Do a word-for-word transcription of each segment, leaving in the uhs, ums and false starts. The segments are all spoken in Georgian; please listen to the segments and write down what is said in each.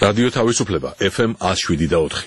რადიო თავისუფლება ეფ ემ one oh seven და four.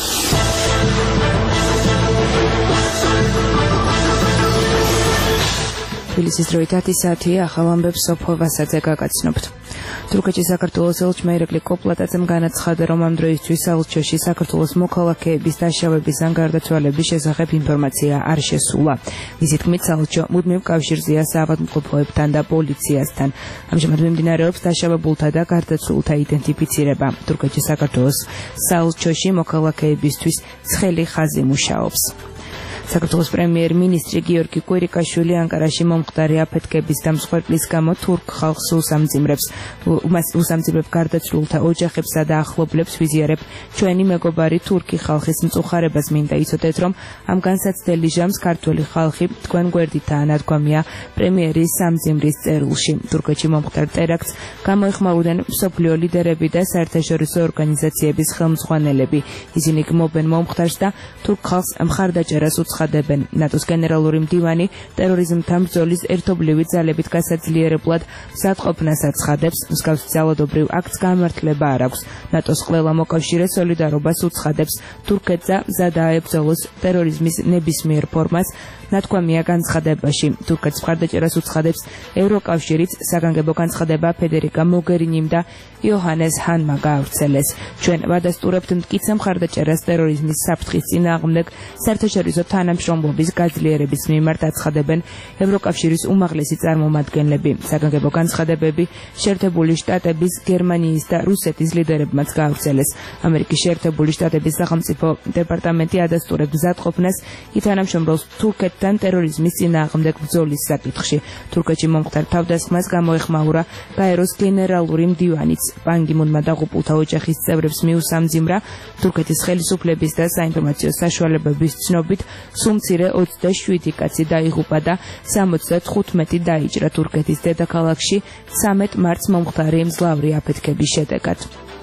თბილისის დროით ათი საათია, ახალ ამბებს სოფო ვასაძე გაგაცნობთ. თურქეთში საქართველოს ელჩმა ირაკლი კოპლატაძემ განაცხადა, რომ ამ დროისთვის საელჩოში საქართველოს მოქალაქეების დაშავების ან გარდაცვალების შესახებ ინფორმაცია არ შესულა. მისი თქმით, საელჩო მუდმივ კავშირზეა საავადმყოფოებთან და პოლიციასთან. ამჟამად მიმდინარეობს დაშავებულთა და გარდაცვლილთა იდენტიფიცირება. თურქეთში საქართველოს საელჩოში მოქალაქეებისთვის ცხელი ხაზი მუშაობს. საქართველოს პრემიერ-მინისტრი გიორგი კვირიკაშვილი ანკარაში მომხდარი აფეთქების და მსხვერპლის გამო თურქ ხალხს უსამძიმრებს უსამძიმრებ გარდაცვლილთა ოჯახებსა და ახლობლებს ვიზიარებ. ჩვენი მეგობარი თურქი ხალხის მწუხარებას მინდა იცოდეთ, რომ ამ განსაცდელი ჟამს ქართველი ხალხი თქვენ გვერდითაა ნათქვამია პრემიერის სამძიმრის წერილში. თურქეთში მომხდარ ტერაქტს გამოეხმაურნენ მსოფლიო ლიდერები და საერთაშორისო ორგანიზაციების ხელმძღვანელები. ისინი გმობენ მომხდარს და თურქ ხალხს მხარდაჭერას უცხადებენ. ნატოს გენერალური მდივანი ტერორიზმთან ბრძოლის ერთობლივი ძალებით გასაძლიერებლად მზადყოფნას აცხადებს. მსგავსი ძალადობრივ აქტს გამართლება არ აქვს. ნატოს ყველა მოკავშირე სოლიდარობას უცხადებს. თურქეთსა მზადაა ებრძოლოს ტერორიზმის ნებისმიერ ფორმას. ნათქვამია განცხადებაში. თურქეთს მხარდაჭერას უცხადებს ევროკავშირიც, საგანგებო განცხადება ფედერიკა მოგერინიმ და იოჰანეს ჰანმა გაავრცელეს. ჩვენ ვადასტურებთ მტკიცე მხარდაჭერას ტერორიზმის საფრთხის წინააღმდეგ საერთაშორისო თანამშრომლობის გაძლიერების მიმართ აცხადებენ ევროკავშირის უმაღლესი წარმომადგენლები. საგანგებო განცხადებები შეერთებული შტატების, გერმანიის და რუსეთის ლიდერებმაც გაავრცელეს. ამერიკის შეერთებული შტატების სახელმწიფო დეპარტამენტი ადასტურებს მზადყოფნას ითანამშრომლობს თურქეთთან ტერორიზმის წინააღმდეგ ბრძოლის საკითხში. თურქეთში მომხდარ თავდასხმას გამოეხმაურა გაეროს გენერალური მდივანიც. პან კი მუნმა დაღუპულთა ოჯახის წევრებს მიუსამძიმრა. თურქეთის ხელისუფლების და საინფორმაციო საშუალებების ცნობით სულ მცირე ოცდაშვიდი კაცი დაიღუპა და სამოცდათხუთმეტი დაიჭრა თურქეთის დედაქალაქში ცამეტ მარტს მომხდარი მძლავრი აფეთქების შედეგად.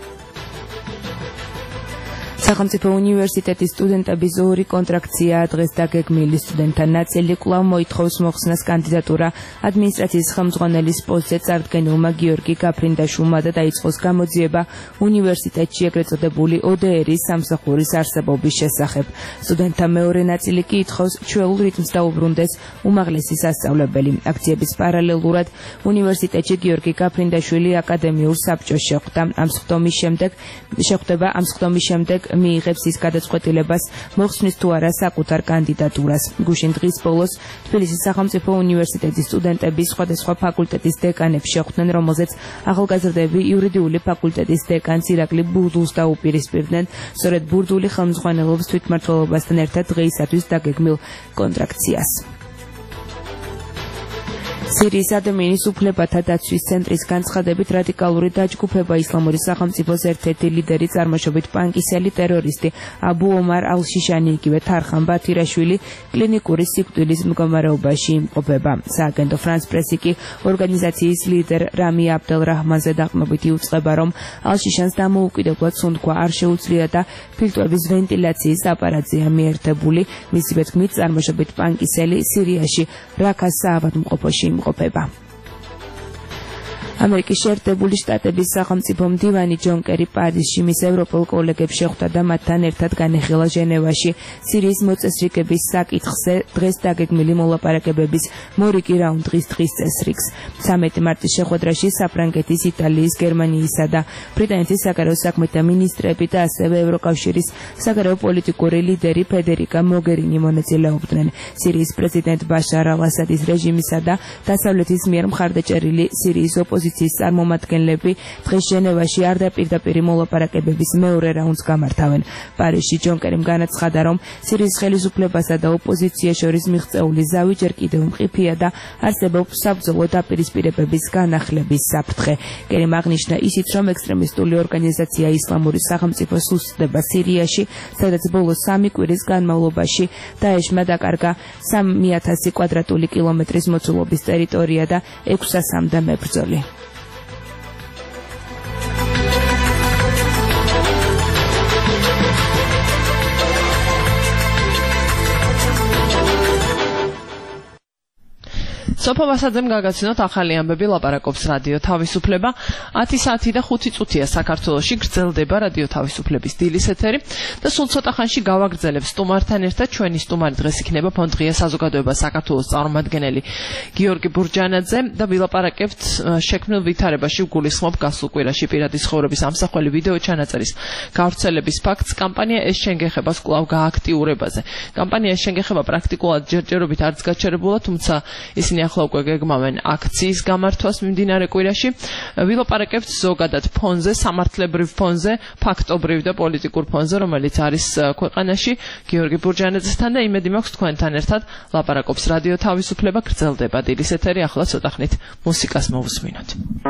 სახელმწიფო უნივერსიტეტის სტუდენტების ორი კონტრაქცია დღეს დაგეგმილი. სტუდენტთა ნაწილი კვლავ მოითხოვს მოხსნას კანდიდატურა ადმინისტრაციის ხელმძღვანელის პოსტზე წარდგენილმა გიორგი გაფრინდაშვილმა და დაიწყოს გამოძიება უნივერსიტეტში ეგრეთ წოდებული O D R-ის სამსახურის არსებობის შესახებ. სტუდენტთა მეორე ნაწილი კი ითხოვს ჩვეულ რიტმს დაუბრუნდეს უმაღლესი სასწავლებელი. აქციების პარალელურად უნივერსიტეტში გიორგი გაფრინდაშვილი აკადემიურ საბჭოს შეხვდა. ამ სხდომის შემდეგ შეხვდება ამ სხდომის შემდეგ მიიღებს ის გადაწყვეტილებას, მოხსნის თუ არა საკუთარ კანდიდატურას. გუშინ დღის ბოლოს თბილისის სახელმწიფო უნივერსიტეტის სტუდენტები სხვადასხვა ფაკულტეტის დეკანებს შეხვდნენ, რომელზეც ახალგაზრდები იურიდიული ფაკულტეტის დეკანს ირაკლი ბურდულს დაუპირისპირდნენ. სწორედ ბურდული ხელმძღვანელობს თვითმმართველობასთან ერთად დღეისათვის დაგეგმილ კონტრაქციას. სირიის ადამიანის უფლებათა დაცვის ცენტრის განცხადებით რადიკალური დაჯგუფება ისლამური სახელმწიფოს ერთ-ერთი ლიდერი წარმოშობით პანკისელი ტერორისტი აბუ ომარ ალ-შიშანი იგივე თარხან ბათირაშვილი კლინიკური სიკვდილის მდგომარეობაში იმყოფება. სააგენტო ფრანს პრესი კი ორგანიზაციის ლიდერ რამი აბდელ რაჰმანზე დაყრდნობით იუწყება, რომ ალ-შიშანს დამოუკიდებლად სუნთქვა არ შეუძლია და ფილტვების ვენტილაციის აპარატზეა მიერთებული. მისივე თქმით, წარმოშობით პანკისელი სირიაში რაქას საავადმყოფოში იმყოფება. ამერიკის შეერთებული შტატების სახელმწიფო მდივანი ჯონ კერი პარიზში მის ევროპელ კოლეგებს შეხვდა და მათთან ერთად განეხილა ჟენევაში სირიის მოწესრიგების საკითხზე დღეს დაგეგმილი მოლაპარაკებების მორიგი რაუნდის დღის წესრიგს. ცამეტი მარტის შეხვედრაში საფრანგეთის, იტალიის, გერმანიისა და ბრიტანეთის საგარეო საქმეთა მინისტრები და ასევე ევროკავშირის საგარეო პოლიტიკური ლიდერი ფედერიკა მოგერინი მონაწილეობდნენ. სირიის პრეზიდენტ ბაშარ ალ-ასადის რეჟიმისა და დასავლეთის მიერ მხარდაჭერილი სირიის ოპოზიციის ოპოზიციის წარმომადგენლები დღეს ჟენევაში არ დაპირდაპირი მოლაპარაკებების მეორე რაუნდს გამართავენ. პარიზში ჯონ კერიმ განაცხადა, რომ სირიის ხელისუფლებასა და ოპოზიციას შორის მიღწეული ზავი ჯერ კიდევ მყიფეა და არსებობს საბრძოლო დაპირისპირებების განახლების საფრთხე. კერიმ აღნიშნა ისიც, რომ ექსტრემისტული ორგანიზაცია ისლამური სახელმწიფო სუსტდება სირიაში, სადაც ბოლო სამი კვირის განმავლობაში დაეშმა დაკარგა სამი ათასი კვადრატული კილომეტრის მოცულობის ტერიტორია და ექვსასამდე მებრძოლი. სოფო ვასაძემ გაგაცნოთ ახალი ამბები, ლაპარაკობს რადიო თავისუფლება. ათი საათი და ხუთი წუთია საქართველოში, გრძელდება რადიო თავისუფლების დილის ეთერი და სულ ცოტა ხანში გავაგრძელებ სტუმართან ერთად. ჩვენი სტუმარი დღეს იქნება ფონდ ღია საზოგადოება საქართველოს წარმომადგენელი გიორგი ბურჯანაძე და ვილაპარაკებთ შექმნილ ვითარებაში ვგულისხმობ გასულ კვირაში პირადი ცხოვრების ამსახველი ვიდეო ჩანაწერის გავრცელების ფაქტს. კამპანია ეს შენგეხებას კვლავ გააქტიურებაზე. კამპანია ეს შენგეხება პრაქტიკულად ჯერჯერობით არც გაჩერებულა, თუმცა ისინი ახლა უკვე გეგმავენ აქციის გამართვას მიმდინარე კვირაში. ვილაპარაკებთ ზოგადად ფონზე, სამართლებრივ ფონზე, ფაქტობრივ და პოლიტიკურ ფონზე, რომელიც არის ქვეყანაში გიორგი ბურჯანაძესთან და იმედი მაქვს თქვენთან ერთად ლაპარაკობს რადიო თავისუფლება. გრძელდება დილის ეთერი, ახლა ცოტა ხნით მუსიკას მოვუსმინოთ.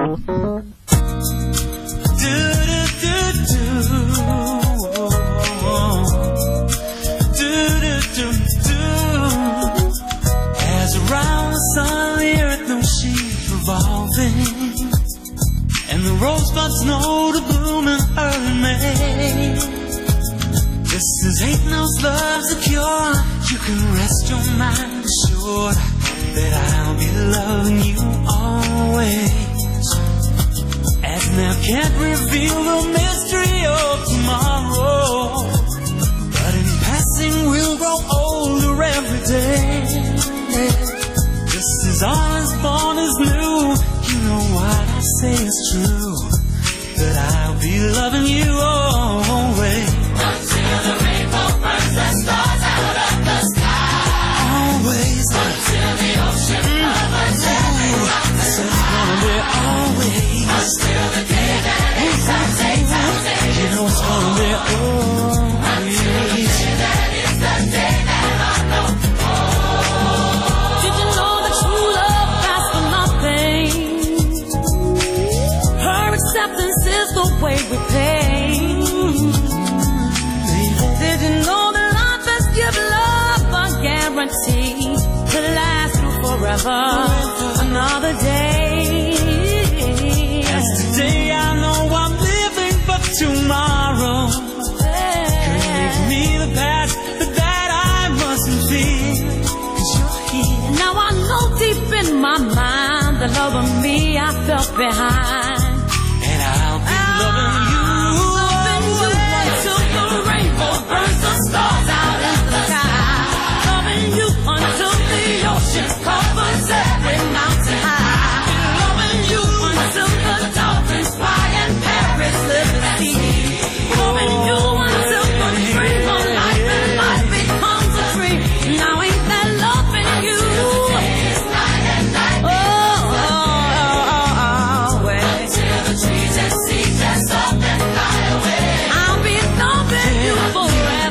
As around the sun, the earth knows she's revolving, and the rosebuds know to bloom in early May. This is ain't no love's a cure. You can rest your mind assured that I'll be loving you always. As now can't reveal the mystery of tomorrow, but in passing we'll grow older every day. This is all as born as new. You know what I say is true, that I'll be loving you always. Until the rainbow burns the stars out of the sky. Always. Until the ocean covers every mountain. So it's gonna be always. Until the day that it's our day, our day. You know it's gonna be always. Until the day that it's the day that I know. Oh. Did you know that true love lasts for nothing? Her acceptance is the way we pay. Did you know that life has given love a guarantee to last through forever? Another day. As today I know I'm living for tomorrow. Give me the past, but that I mustn't fear. 'Cause you're here. Now I know deep in my mind the love of me I felt behind. And I'll be loving you. Burns the stars out in the sky. Loving you until the ocean covers every mountain high. Loving you until the dolphins fly and Paris live the sea. Loving you until the dream of life and life becomes a dream. Now ain't that loving you? Night and night. Oh, oh, oh, oh, oh. Until the trees and seas just up and fly away. I'll be loving you for.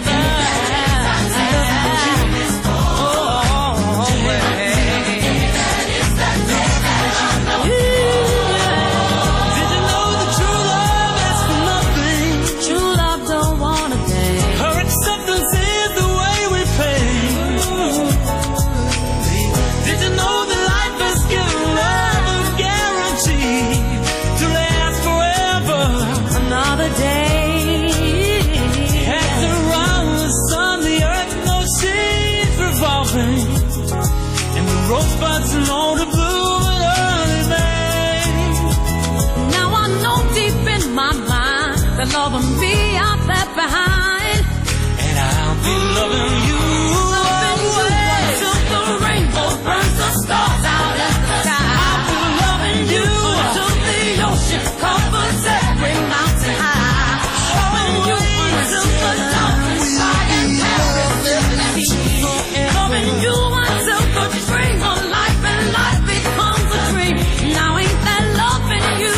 And the rosebuds know to bloom in early May. Now I know deep in my mind the love of me I left behind. And I'll be loving you. Loving you until the rainbow burns the stars out of the sky. I'll be loving you until the ocean covers every mountain high. Loving you until the dolphins fly and Paris live the sea. Loving you until the dream of life and life becomes a dream. Now ain't that loving you?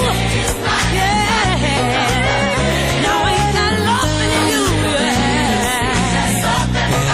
Yeah. Now ain't that loving you? Yeah.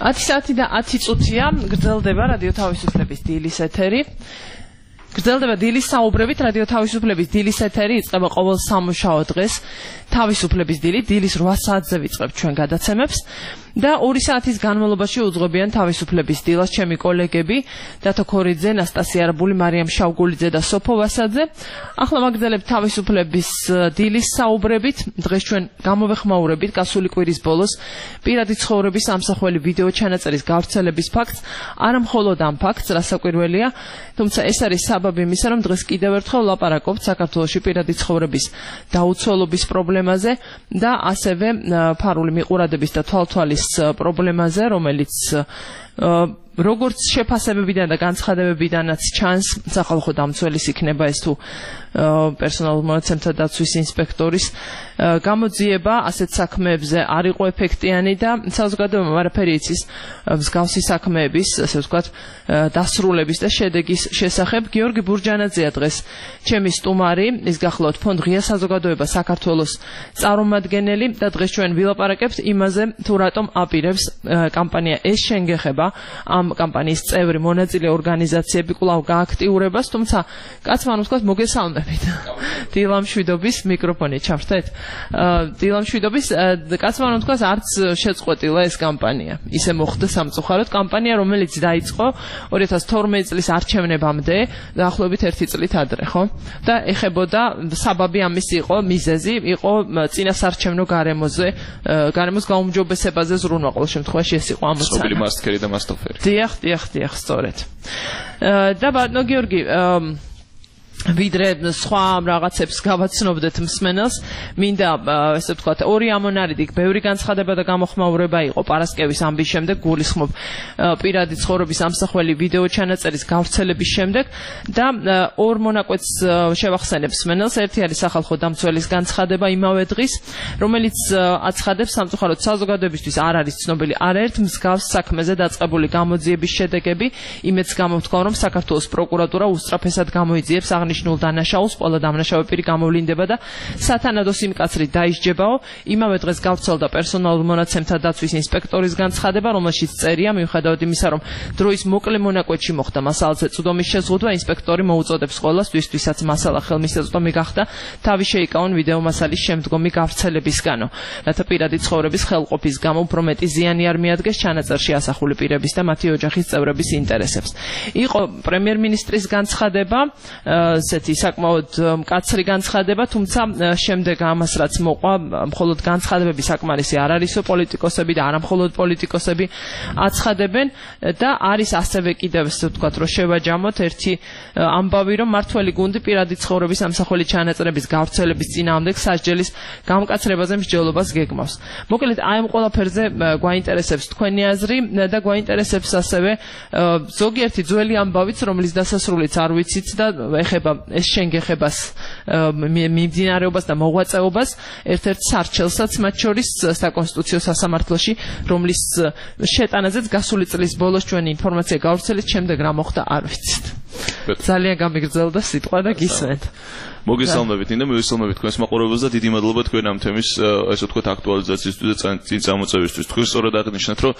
ათი საათი და ათი წუთია გრძელდება რადიო თავისუფლების დილის ეთერი. გრძელდება დილის საუბრებით რადიო თავისუფლების დილის ეთერი იწყება ყოველ სამუშაო დღეს. თავისუფლების დილი დილის რვა საათზე ვიწყებთ ჩვენ გადაცემებს და ორი საათის განმავლობაში უძღვებიან თავისუფლების დილას ჩემი კოლეგები დათო ქორიძე, ნასტასია არაბული, მარიამ შავგულიძე და სოფო ვასაძე. ახლა მაგდალებთ თავისუფლების დილის საუბრებით. დღეს ჩვენ გამოვეხმაურებით გასული კვირის ბოლოს პირადი ცხოვრების ამსახველი ვიდეო ჩანაწერის გავრცელების ფაქტს, არა მხოლოდ ამ ფაქტს, რასაკვირველია, თუმცა ეს არის საბაბი იმისა, რომ დღეს კიდევ ერთხელ ვლაპარაკობთ საქართველოში პირადი ცხოვრების დაუცველობის პრობლემაზე და ასევე ფარული მიყურადების და თვალთვალის პრობლემაზე, რომელიც როგორც შეფასებებიდან და განცხადებებიდანაც ჩანს, სახალხო დამცველის იქნება ეს თუ პერსონალურ მონაცემთა დაცვის ინსპექტორის გამოძიება ასეთ საქმეებზე არ იყო ეფექტიანი და საზოგადოებამ არაფერი იცის მსგავსი საქმეების, ასე ვთქვათ, დასრულების და შედეგის შესახებ. გიორგი ბურჯანაძეა დღეს ჩემი სტუმარი, ის გახლავთ ფონდ ღია საზოგადოება საქართველოს წარმომადგენელი და დღეს ჩვენ ვილაპარაკებთ იმაზე, თუ რატომ აპირებს კამპანია ეს შენგეხება ამ კამპანიის წევრი მონაწილე ორგანიზაციები კვლავ გააქტიურებას, თუმცა კაცმა ვთქვათ მოგესალმებით. დილამშვიდობის მიკროფონი ჩავრთეთ. დილამშვიდობის კაცმა ვთქვათ არც შეწყვეტილა ეს კამპანია. ისე მოხდა სამწუხაროდ კამპანია, რომელიც დაიწყო ორი ათას თორმეტი წლის არჩევნებამდე, დაახლოებით ერთი წლით ადრე, ხო? და ეხებოდა საბაბი ამის იყო, მიზეზი იყო წინასარჩევნო გარემოზე, გარემოს გაუმჯობესებაზე ზრუნვა ყოველ შემთხვევაში ეს იყო ამოცანა. სოფელი მასტკერი და მასტოფერი. დიახ, დიახ, დიახ, სწორედ. და ბატონო გიორგი, ვიდრე სხვა რაღაცებს გავაცნობდეთ მსმენელს, მინდა ესე ვთქვათ, ორი ამონარიდი, ბევრი განცხადება და გამოხმაურება იყო პარასკევის ამბის შემდეგ, გულისხმობ პირადი ცხოვრების ამსახველი ვიდეო ჩანაწერის გავრცელების შემდეგ და ორ მონაკვეთს შევახსენებ მსმენელს. ერთი არის სახალხო დამცველის განცხადება იმავე დღის, რომელიც აცხადებს სამწუხაროდ საზოგადოებისთვის არ არის ცნობილი არაერთ მსგავს საქმეზე დაწყებული გამოძიების შედეგები, იმედს გამოვთქვამ, რომ საქართველოს პროკურატურა უსწრაფესად გამოიძიებს აღნიშნულ დანაშაულს, ყველა დამნაშავე პირი გამოვლინდება და სათანადო სიმკაცრით დაისჯებაო. იმავე დღეს გავრცელდა პერსონალურ მონაცემთა დაცვის ინსპექტორის განცხადება, რომელშიც წერია, მიუხედავად იმისა, რომ დროის მოკლე მონაკვეთში მოხდა მასალაზე წვდომის შეზღუდვა, ინსპექტორი მოუწოდებს ყველას, ვისთვისაც მასალა ხელმისაწვდომი გახდა, თავი შეიკავონ ვიდეო მასალის შემდგომი გავრცელებისგანო, რათა პირადი ცხოვრების ხელყოფის გამო უფრო მეტი ზიანი არ მიადგეს ჩანაწერში ასახული პირების და მათი ოჯახის წევრების ინტერესებს. იყო პრემიერ-მინისტრის განცხადება, ესეთი საკმაოდ მკაცრი განცხადება, თუმცა შემდეგ ამას რაც მოყვა, მხოლოდ განცხადებები საკმარისი არ არისო, პოლიტიკოსები და არა მხოლოდ პოლიტიკოსები აცხადებენ და არის ასევე კიდევ ესე ვთქვათ, რომ შევაჯამოთ ერთი ამბავი, რომ მართველი გუნდი პირადი ცხოვრების ამსახველი ჩანაწერების გავრცელების წინააღმდეგ სასჯელის გამკაცრებაზე მსჯელობას გეგმავს. მოკლედ აი ამ ყველაფერზე გვაინტერესებს თქვენი აზრი და გვაინტერესებს ასევე ზოგიერთი ძველი ამბავიც, რომლის დასასრულიც არ ვიცით და ეხება ეს შენგეხებას, მიმდინარეობას და მოღვაწეობას, ერთ-ერთ სარჩელსაც მათ შორის საკონსტიტუციო სასამართლოში, რომლის შეტანაზეც გასული წლის ბოლოს ჩვენი ინფორმაცია გავრცელეთ, შემდეგ რა მოხდა არ ვიცით. ძალიან გამიგრძელდა სიტყვა და გისმენთ. მოგესალმებით და მივესალმებით თქვენს მაყურებელს და დიდი მადლობა თქვენ ამ თემის ესე ვთქვათ აქტუალიზაციისთვის და წამოწევისთვის. თქვენ სწორად აღნიშნეთ, რომ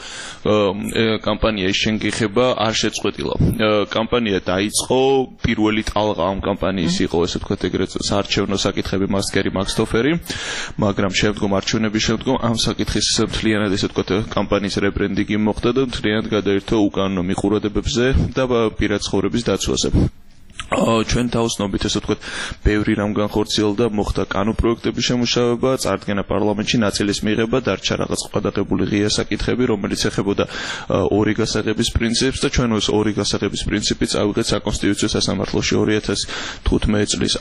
კამპანია ეს შენგეხება არ შეწყვეტილა. კამპანია დაიწყო, პირველი ტალღა ამ კამპანიის იყო ესე ვთქვათ ეგრეთ საარჩევნო საკითხები მასტკერი მაქსტოფერი, მაგრამ შემდგომ არჩევნების შემდგომ ამ საკითხის მთლიანად ესე ვთქვათ კამპანიის რებრენდინგი მოხდა და მთლიანად გადაირთო უკანონო მიყურადებებზე და პირად ცხოვრების დაცვაზე. ჩვენ თავსნობით ესე ვთქვათ, ბევრი რამ განხორციელდა, მოხდა კანო პროექტების შემუშავება, წარდგენა პარლამენტში, ნაწილის მიღება, დარჩა რაღაც ყადაღებული ღია საკითხები, რომელიც ეხებოდა ორი გასაღების პრინციპს და ჩვენ ეს ორი გასაღების პრინციპი წავიღეთ საკონსტიტუციო სასამართლოში ორი ათას თხუთმეტი წლის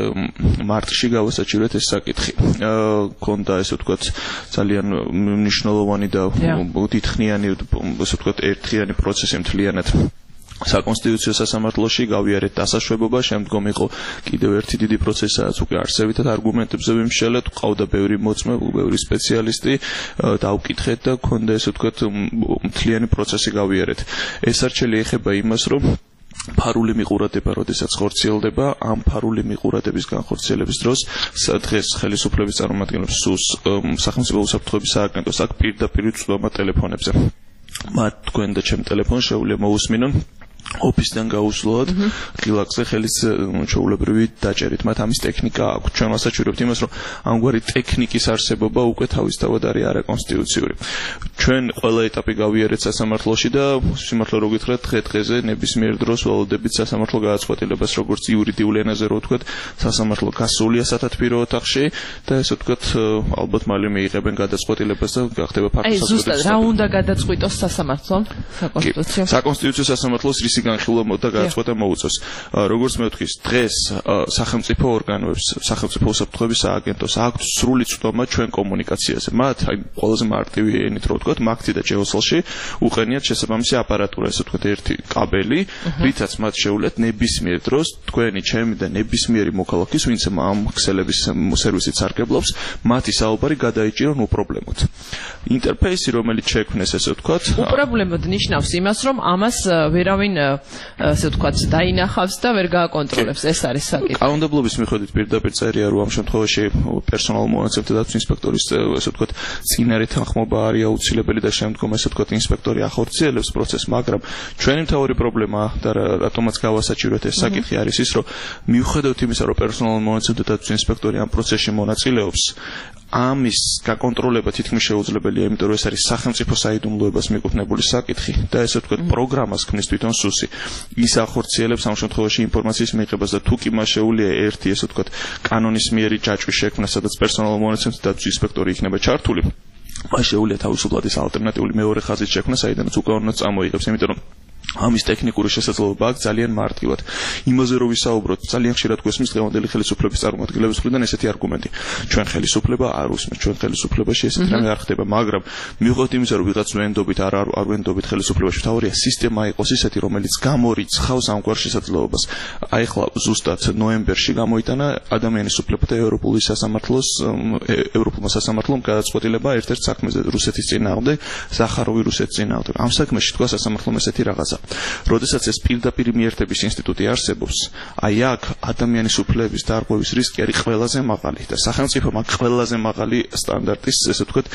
მარტში გავასაჩივრეთ ეს საკითხი. ქონდა ესე ვთქვათ ძალიან მნიშვნელოვანი და დიდხნიანი ესე ვთქვათ ერთხიანი პროცესი მთლიანად საკონსტიტუციო სასამართლოში, გავიარეთ დასაშვებობა, შემდგომ იყო კიდევ ერთი დიდი პროცესიც უკვე არსებითად არგუმენტებზე ვიმსჯელეთ, ყავდა ბევრი მოწმე, ბევრი სპეციალისტი, დავკითხეთ და ქონდა ესე ვთქვათ მთლიანი პროცესი გავიარეთ. ეს არჩელი ეხება იმას, რომ ფარული მიყურადება, როდესაც ხორციელდება, ამ ფარული მიყურადების განხორციელების დროს დღეს ხელისუფლების წარმომადგენლებს სუს სახელმწიფო უსაფრთხოების სააგენტოს აქ პირდაპირ წვდომა ტელეფონებზე. მათ თქვენ და ჩემ ტელეფონს შეუძლია მოусმინონ ოფისიდან გაუსვლოთ ღილაკზე ხელის ჩვეულებრივი დაჭერით. მათ ამის ტექნიკა აქვს. ჩვენ ვასაჩვენებთ იმას, რომ ამგვარი ტექნიკის არსებობა უკვე თავისთავად არის არაკონსტიტუციური. ჩვენ ყველა ეტაპი გავიარეთ სასამართლოში და სიმართლე რო გითხრათ, დღე-დღეზე ნებისმიერ დროს ველოდებით სასამართლო გადაწყვეტილებას, როგორც იურიდიული ენაზე რო ვთქვათ, სასამართლო გასულია სათათბირო ოთახში და ესე ვთქვათ, ალბათ მალე მიიღებენ გადაწყვეტილებას და გახდება ფაქტი. აი ზუსტად რა უნდა გადაწყვიტოს სასამართლომ? საკონსტიტუციო. საკონსტიტუციო სასამართლოს ისი განხილვა და გადაწყვეტა მოუწევს. როგორც მე ვთქვი, დღეს სახელმწიფო ორგანოებს, სახელმწიფო უსაფრთხოების სააგენტოს აქვს სრული წვდომა ჩვენ კომუნიკაციაზე. მათ აი ყველაზე მარტივი ენით რო ვთქვათ, მაგთი და ჯეოსელში უყენიათ შესაბამისი აპარატურა, ესე ვთქვათ, ერთი კაბელი, რითაც მათ შეუძლიათ ნებისმიერ დროს თქვენი, ჩემი და ნებისმიერი მოქალაქის, ვინც ამ ქსელების სერვისით სარგებლობს, მათი საუბარი გადაიჭირონ უპრობლემოდ. ინტერფეისი, რომელიც შექმნეს, ესე ვთქვათ, უპრობლემოდ ნიშნავს იმას, რომ ამას ვერავინ ასე ვთქვათ, დაინახავს და ვერ გააკონტროლებს. ეს არის საკითხი. კანონმდებლობის მიხედვით პირდაპირ წერია, რომ ამ შემთხვევაში პერსონალურ მონაცემთა დაცვის ინსპექტორის, ასე ვთქვათ, წინარე თანხმობა არის აუცილებელი და შემდგომ, ასე ვთქვათ, ინსპექტორი ახორციელებს პროცესს, მაგრამ ჩვენი მთავარი პრობლემა და რატომაც გავასაჭიროთ ეს საკითხი არის ის, რომ მიუხედავად იმისა, რომ პერსონალურ მონაცემთა დაცვის ინსპექტორი ამ პროცესში მონაწილეობს, ამის გაკონტროლება თითქმის შეუძლებელია, იმიტომ რომ ეს არის სახელმწიფო საიდუმლოებას მიკუთვნებული საკითხი და ესე ვთქვათ, პროგრამას ქმნის თვითონ სუსი. ის ახორციელებს ამ შემთხვევაში ინფორმაციის მიღებას და თუ კი მას შეუძლია ერთი, ესე ვთქვათ, კანონის მიერი ჯაჭვის შექმნა, სადაც პერსონალურ მონაცემთა დაცვის ინსპექტორი იქნება ჩართული, მას შეუძლია თავისუფლად ის ალტერნატიული მეორე ხაზით შექმნა, საიდანაც უკვე უნდა წამოიღებს, იმიტომ რომ ამის ტექნიკური შესაძლებლობა აქვს ძალიან მარტივად. იმაზე რომ ვისაუბროთ, ძალიან ხშირად გვესმის დღევანდელი ხელისუფლების წარმომადგენლების მხრიდან ესეთი არგუმენტი. ჩვენ ხელისუფლება არ უსმენთ, ჩვენ ხელისუფლებაში ესეთი რამე არ ხდება, მაგრამ მიუხედავად იმისა, რომ ვიღაც ვენდობით არ არ ვენდობით ხელისუფლებაში, თავარია სისტემა იყოს ისეთი, რომელიც გამორიცხავს ამგვარ შესაძლებლობას. აი ხლა ზუსტად ნოემბერში გამოიტანა ადამიანის უფლებათა ევროპული სასამართლოს ევროპულმა სასამართლომ გადაწყვეტილება ერთ-ერთ საქმეზე რუსეთის წინააღმდეგ, ზახაროვი რუსეთის წინააღმდეგ. ამ საქმეში თქვა სასამართლომ ესეთი რაღაცა. როდესაც ეს პირდაპირ მიერთების ინსტიტუტი არსებობს, აი აქ ადამიანის უფლებების დარღვევის რისკი არის ყველაზე მაღალი და სახელმწიფომ აქ ყველაზე მაღალი სტანდარტის, ესე ვთქვათ,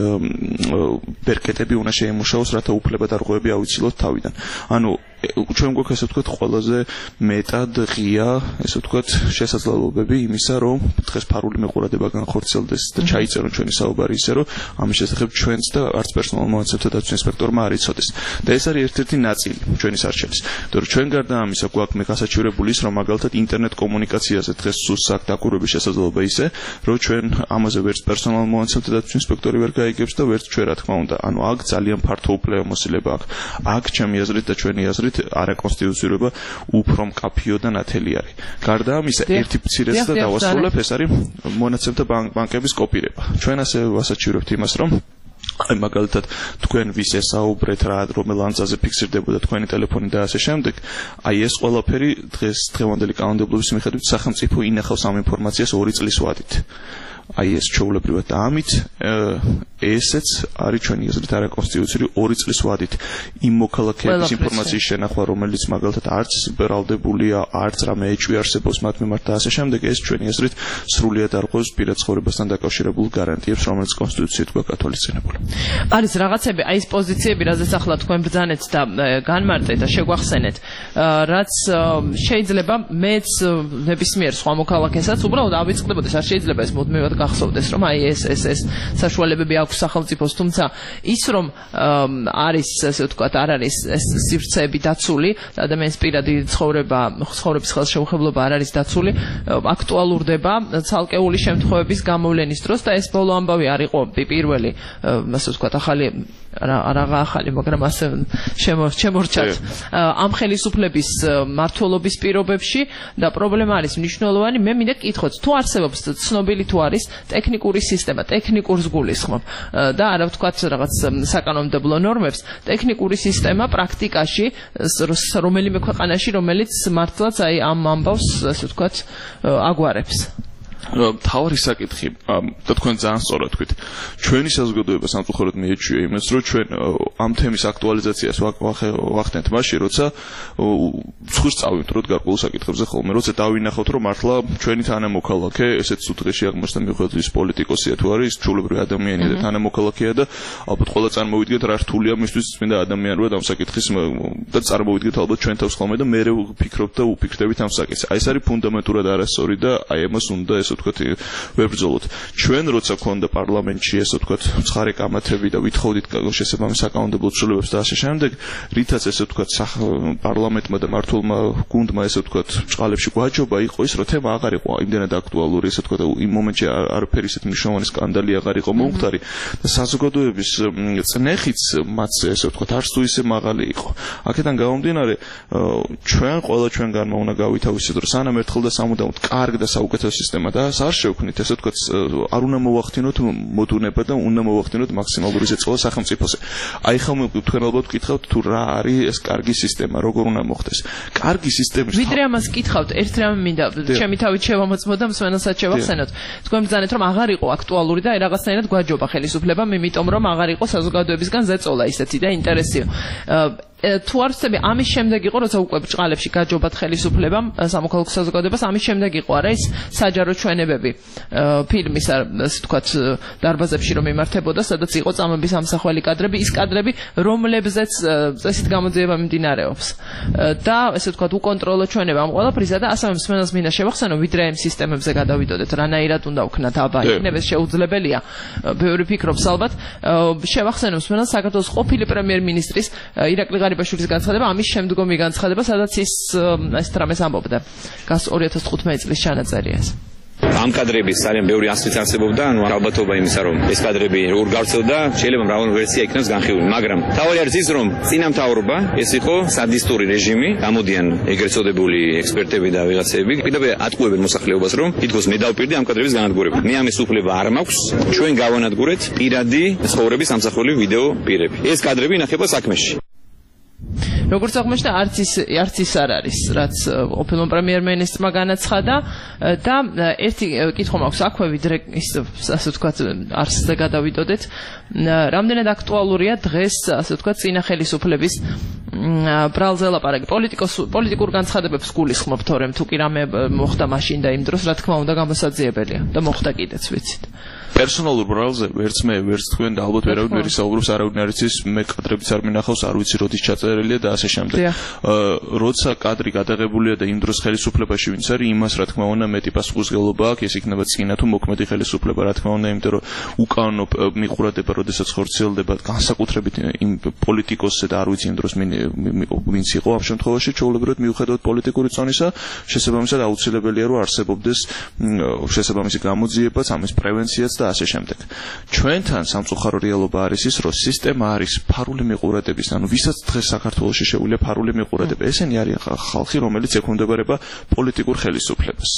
ბერკეტები უნდა შეემუშაოს, რათა უფლება დარღვევები ავიცილოთ თავიდან. ანუ ჩვენ გვაქვს, ესე ვთქვათ, ყველაზე მეტად ღია, ესე ვთქვათ, შესაძლებლობები იმისა, რომ დღეს ფარული მეყურადება განხორციელდეს და ჩაიწერონ ჩვენი საუბარი ისე, რომ ამის შესახებ ჩვენც და არც პერსონალურ მონაცემთა დაცვის ინსპექტორმა არ იცოდეს. და ეს არის ერთ-ერთი ნაწილი ჩვენი არჩევის. იმიტომ რომ ჩვენ გარდა ამისა გვაქვს მე გასაჩივრებული ის, რომ მაგალითად ინტერნეტ კომუნიკაციაზე დღეს სულს აქვს დაკვირვების შესაძლებლობა ისე, რომ ჩვენ ამაზე ვერც პერსონალურ მონაცემთა დაცვის ინსპექტორი ვერ გაიგებს და ვერც ჩვენ, რა თქმა უნდა. ანუ აქ ძალიან ფართო უფლებამოსილება აქვს. აქ ჩემი აზრით და ჩვენი აზრით არაკონსტიტუციურობა უფრო მკაფიო და ნათელი არის. გარდა ამისა, ერთი მცირეც და დავასრულებ, ეს არის მონაცემთა ბანკების კოპირება. ჩვენ ასე ვასაჩივრებთ იმას, რომ აი მაგალითად თქვენ ვის ესაუბრეთ, რა რომელ ანძაზე ფიქსირდებოდა თქვენი ტელეფონი და ასე შემდეგ, აი ეს ყველაფერი დღეს დღევანდელი კანონმდებლობის მიხედვით სახელმწიფო ინახავს ამ ინფორმაციას ორი წლის ვადით. აი ეს ჩვეულებრივად და ამით ესეც არის ჩვენი აზრით არაკონსტიტუციური ორი წლის ვადით იმ მოქალაქეების ინფორმაციის შენახვა, რომელიც მაგალითად არც ბრალდებულია, არც რამე ეჭვი არსებობს მათ მიმართ და ასე შემდეგ, ეს ჩვენი აზრით სრულიად არღვევს პირად ცხოვრებასთან დაკავშირებულ გარანტიებს, რომელიც კონსტიტუციით გვაქვს გათვალისწინებული. არის რაღაცები, აი ეს პოზიციები, რაზეც ახლა თქვენ ბრძანეთ და განმარტეთ და შეგვახსენეთ, რაც შეიძლება მეც ნებისმიერ სხვა მოქალაქესაც უბრალოდ ავიწყდებოდეს, არ შეიძლება ეს მუდმივად გახსოვდეს, რომ აი ეს ეს ეს საშუალებები აქვს სახელმწიფოს, თუმცა ის რომ არის, ასე ვთქვათ, არ არის ეს სივრცეები დაცული, ადამიანის პირადი ცხოვრება, ცხოვრების ხელშეუხებლობა არ არის დაცული, აქტუალურდება ცალკეული შემთხვევების გამოვლენის დროს და ეს ბოლო ამბავი არ იყო პირველი, ასე ვთქვათ, ახალი არა ახალი, მაგრამ ასე შემორჩათ ამ ხელისუფლების მმართველობის პირობებში და პრობლემა არის მნიშვნელოვანი. მე მინდა გკითხოთ, თუ არსებობს ცნობილი თუ არის ტექნიკური სისტემა, ტექნიკურს გულისხმობ და არა ვთქვათ რაღაც საკანონმდებლო ნორმებს, ტექნიკური სისტემა პრაქტიკაში რომელიმე ქვეყანაში, რომელიც მართლაც აი ამ ამბავს, ასე ვთქვათ, აგვარებს. თავი საკითხი და თქვენ ძალიან სწორად თქვით. ჩვენი საზოგადოება სამწუხაროდ მიეჩვია იმას, რომ ჩვენ ამ თემის აქტუალიზაციას ვახდენთ მაშინ, როცა ცხვირს წავიმტროთ გარკვეულ საკითხებზე ხოლმე, როცა დავინახოთ, რომ მართლა ჩვენი თანამოქალაქე ესეც უდღეში აღმოჩნდა მიუხედავად ის პოლიტიკოსია თუ არის, ჩვეულებრივი ადამიანია და თანამოქალაქეა და ალბათ ყველა წარმოვიდგეთ რა რთულია მისთვის წმინდა ადამიანურად ამ საკითხის და წარმოვიდგეთ ალბათ ჩვენ თავს ხოლმე და მე ვფიქრობ და ვფიქრდებით ამ საკითხს. აი ეს არის ფუნდამენტურად არასწორი და აი ამას უნდა ესე ვთქვათ ვებრძოლოთ. ჩვენ როცა ქონდა პარლამენტში ესე ვთქვათ ცხარე კამათები და ვითხოვდით შესაბამის საკანონმდებლო ცვლილებებს და ასე შემდეგ, რითაც ესე ვთქვათ პარლამენტმა და მართლმა გუნდმა ესე ვთქვათ ჭყალებში გვაჯობა იყო ის, რომ თემა აღარ იყო იმდენად აქტუალური, ესე ვთქვათ იმ მომენტში არაფერი ისეთ მნიშვნელოვანი სკანდალი აღარ იყო მომხდარი და საზოგადოების წნეხიც მათ ესე ვთქვათ არც თუ ისე მაღალი იყო. აქედან გამომდინარე ჩვენ ყველა ჩვენგანმა უნდა გავითავისოთ, რომ სანამ ერთხელ და სამუდამოდ კარგ და საუკეთესო სისტემა და არ შევქმნით, ესე ვთქვათ, არ უნდა მოვახდინოთ მოდუნება და უნდა მოვახდინოთ მაქსიმალური ზეწოლა სახელმწიფოზე. აი ხომ თქვენ ალბათ გკითხავთ თუ რა არის ეს კარგი სისტემა, როგორ უნდა მოხდეს. კარგი სისტემის ვიდრე ამას გკითხავთ, ერთ რამე მინდა ჩემი თავით შევამოწმო და მსმენელსაც შევახსენოთ. თქვენ ბრძანეთ რომ აღარ იყო აქტუალური და აი რაღაცნაირად გვაჯობა ხელისუფლებამ, იმიტომ რომ აღარ იყო საზოგადოებისგან ზეწოლა ისეთი და ინტერესიო. თუ არ ვცდები, ამის შემდეგ იყო, როცა უკვე ბრჭყალებში გაჯობათ ხელისუფლებამ სამოქალაქო საზოგადოებას, ამის შემდეგ იყო არა ის საჯარო ჩვენებები ფილმის, ასე ვთქვათ, დარბაზებში რომ იმართებოდა, სადაც იყო წამების ამსახველი კადრები, ის კადრები, რომლებზეც წესით გამოძიება მიმდინარეობს. და ასე ვთქვათ, უკონტროლო ჩვენება ამ ყველაფრისა და ასევე მსმენელს მინდა შევახსენო, ვიდრე იმ სისტემებზე გადავიდოდეთ, რანაირად უნდა ვქნათ აბა, იქნებ ეს შეუძლებელია. ბევრი ფიქრობს ალბათ, შევახსენო მსმენელს საქართველოს ყოფილი პრემიერ-მინისტრის ირაკლი ბაშურის განცხადება, ამის შემდგომი განცხადება, სადაც ის ეს რამეს ამბობდა. გას ორი ათას თხუთმეტი წლის ჩანაწერია ეს. ამ კადრების ძალიან ბევრი ასლით არსებობდა, ანუ ალბათობა იმისა, რომ ეს კადრები როგორ გავრცელდა, შეიძლება მრავალი ვერსია იქნას განხილული, მაგრამ თავი არის ის, რომ წინამთავრობა ეს იყო სადისტური რეჟიმი, გამოდიან ეგრეთ წოდებული ექსპერტები და ვიღაცები, კიდევ ატყუებენ მოსახლეობას, რომ თითქოს მე დავპირდი ამ კადრების განადგურება. მე ამის უფლება არ მაქვს, ჩვენ გავანადგურეთ პირადი ცხოვრების ამსახველი ვიდეო პირები. ეს კადრები ინახება საქმეში. როგორც აღმოჩნდა, არც ის არც ის არ არის, რაც ყოფილმა პრემიერ-მინისტრმა განაცხადა და ერთი კითხვა მაქვს აქვე, ვიდრე ის ასე ვთქვათ არსზე გადავიდოდეთ, რამდენად აქტუალურია დღეს ასე ვთქვათ წინა ხელისუფლების ბრალზე ლაპარაკი პოლიტიკოს პოლიტიკურ განცხადებებს გულისხმობთ, თორემ თუ კი რამე მოხდა მაშინ და იმ დროს, რა თქმა უნდა, გამოსაძიებელია და მოხდა კიდეც ვიცით. პერსონალურ ბრალზე ვერც მე ვერც თქვენ და ალბათ ვერავინ ვერ ისაუბრობს, არავინ არ იცის, მე კადრებიც არ მინახავს, არ ვიცი როდის ჩაწერილია და ასე შემდეგ. როცა კადრი გადაღებულია და იმ დროს ხელისუფლებაში ვინც არის, იმას რა თქმა უნდა მეტი პასუხისმგებლობა აქვს, ეს იქნება წინა თუ მოქმედი ხელისუფლება, რა თქმა უნდა, იმიტომ რომ უკანონო მიყურადება, როდესაც ხორციელდება განსაკუთრებით იმ პოლიტიკოსზე და არ ვიცი იმ დროს ვინც იყო ამ შემთხვევაში, ჩვეულებრივად მიუხედავად პოლიტიკური წონისა, შესაბამისად აუცილებელია რომ არსებობდეს შესაბამისი გამოძიებაც, ამის პრევენციაც და ასე შემდეგ. ჩვენთან სამწუხარო რეალობა არის ის, რომ სისტემა არის ფარული მიყურადების, ანუ ვისაც დღეს საქართველოში შეუძლია ფარული მიყურადება. ესენი არის ხალხი, რომელიც ექვემდებარება პოლიტიკურ ხელისუფლებას.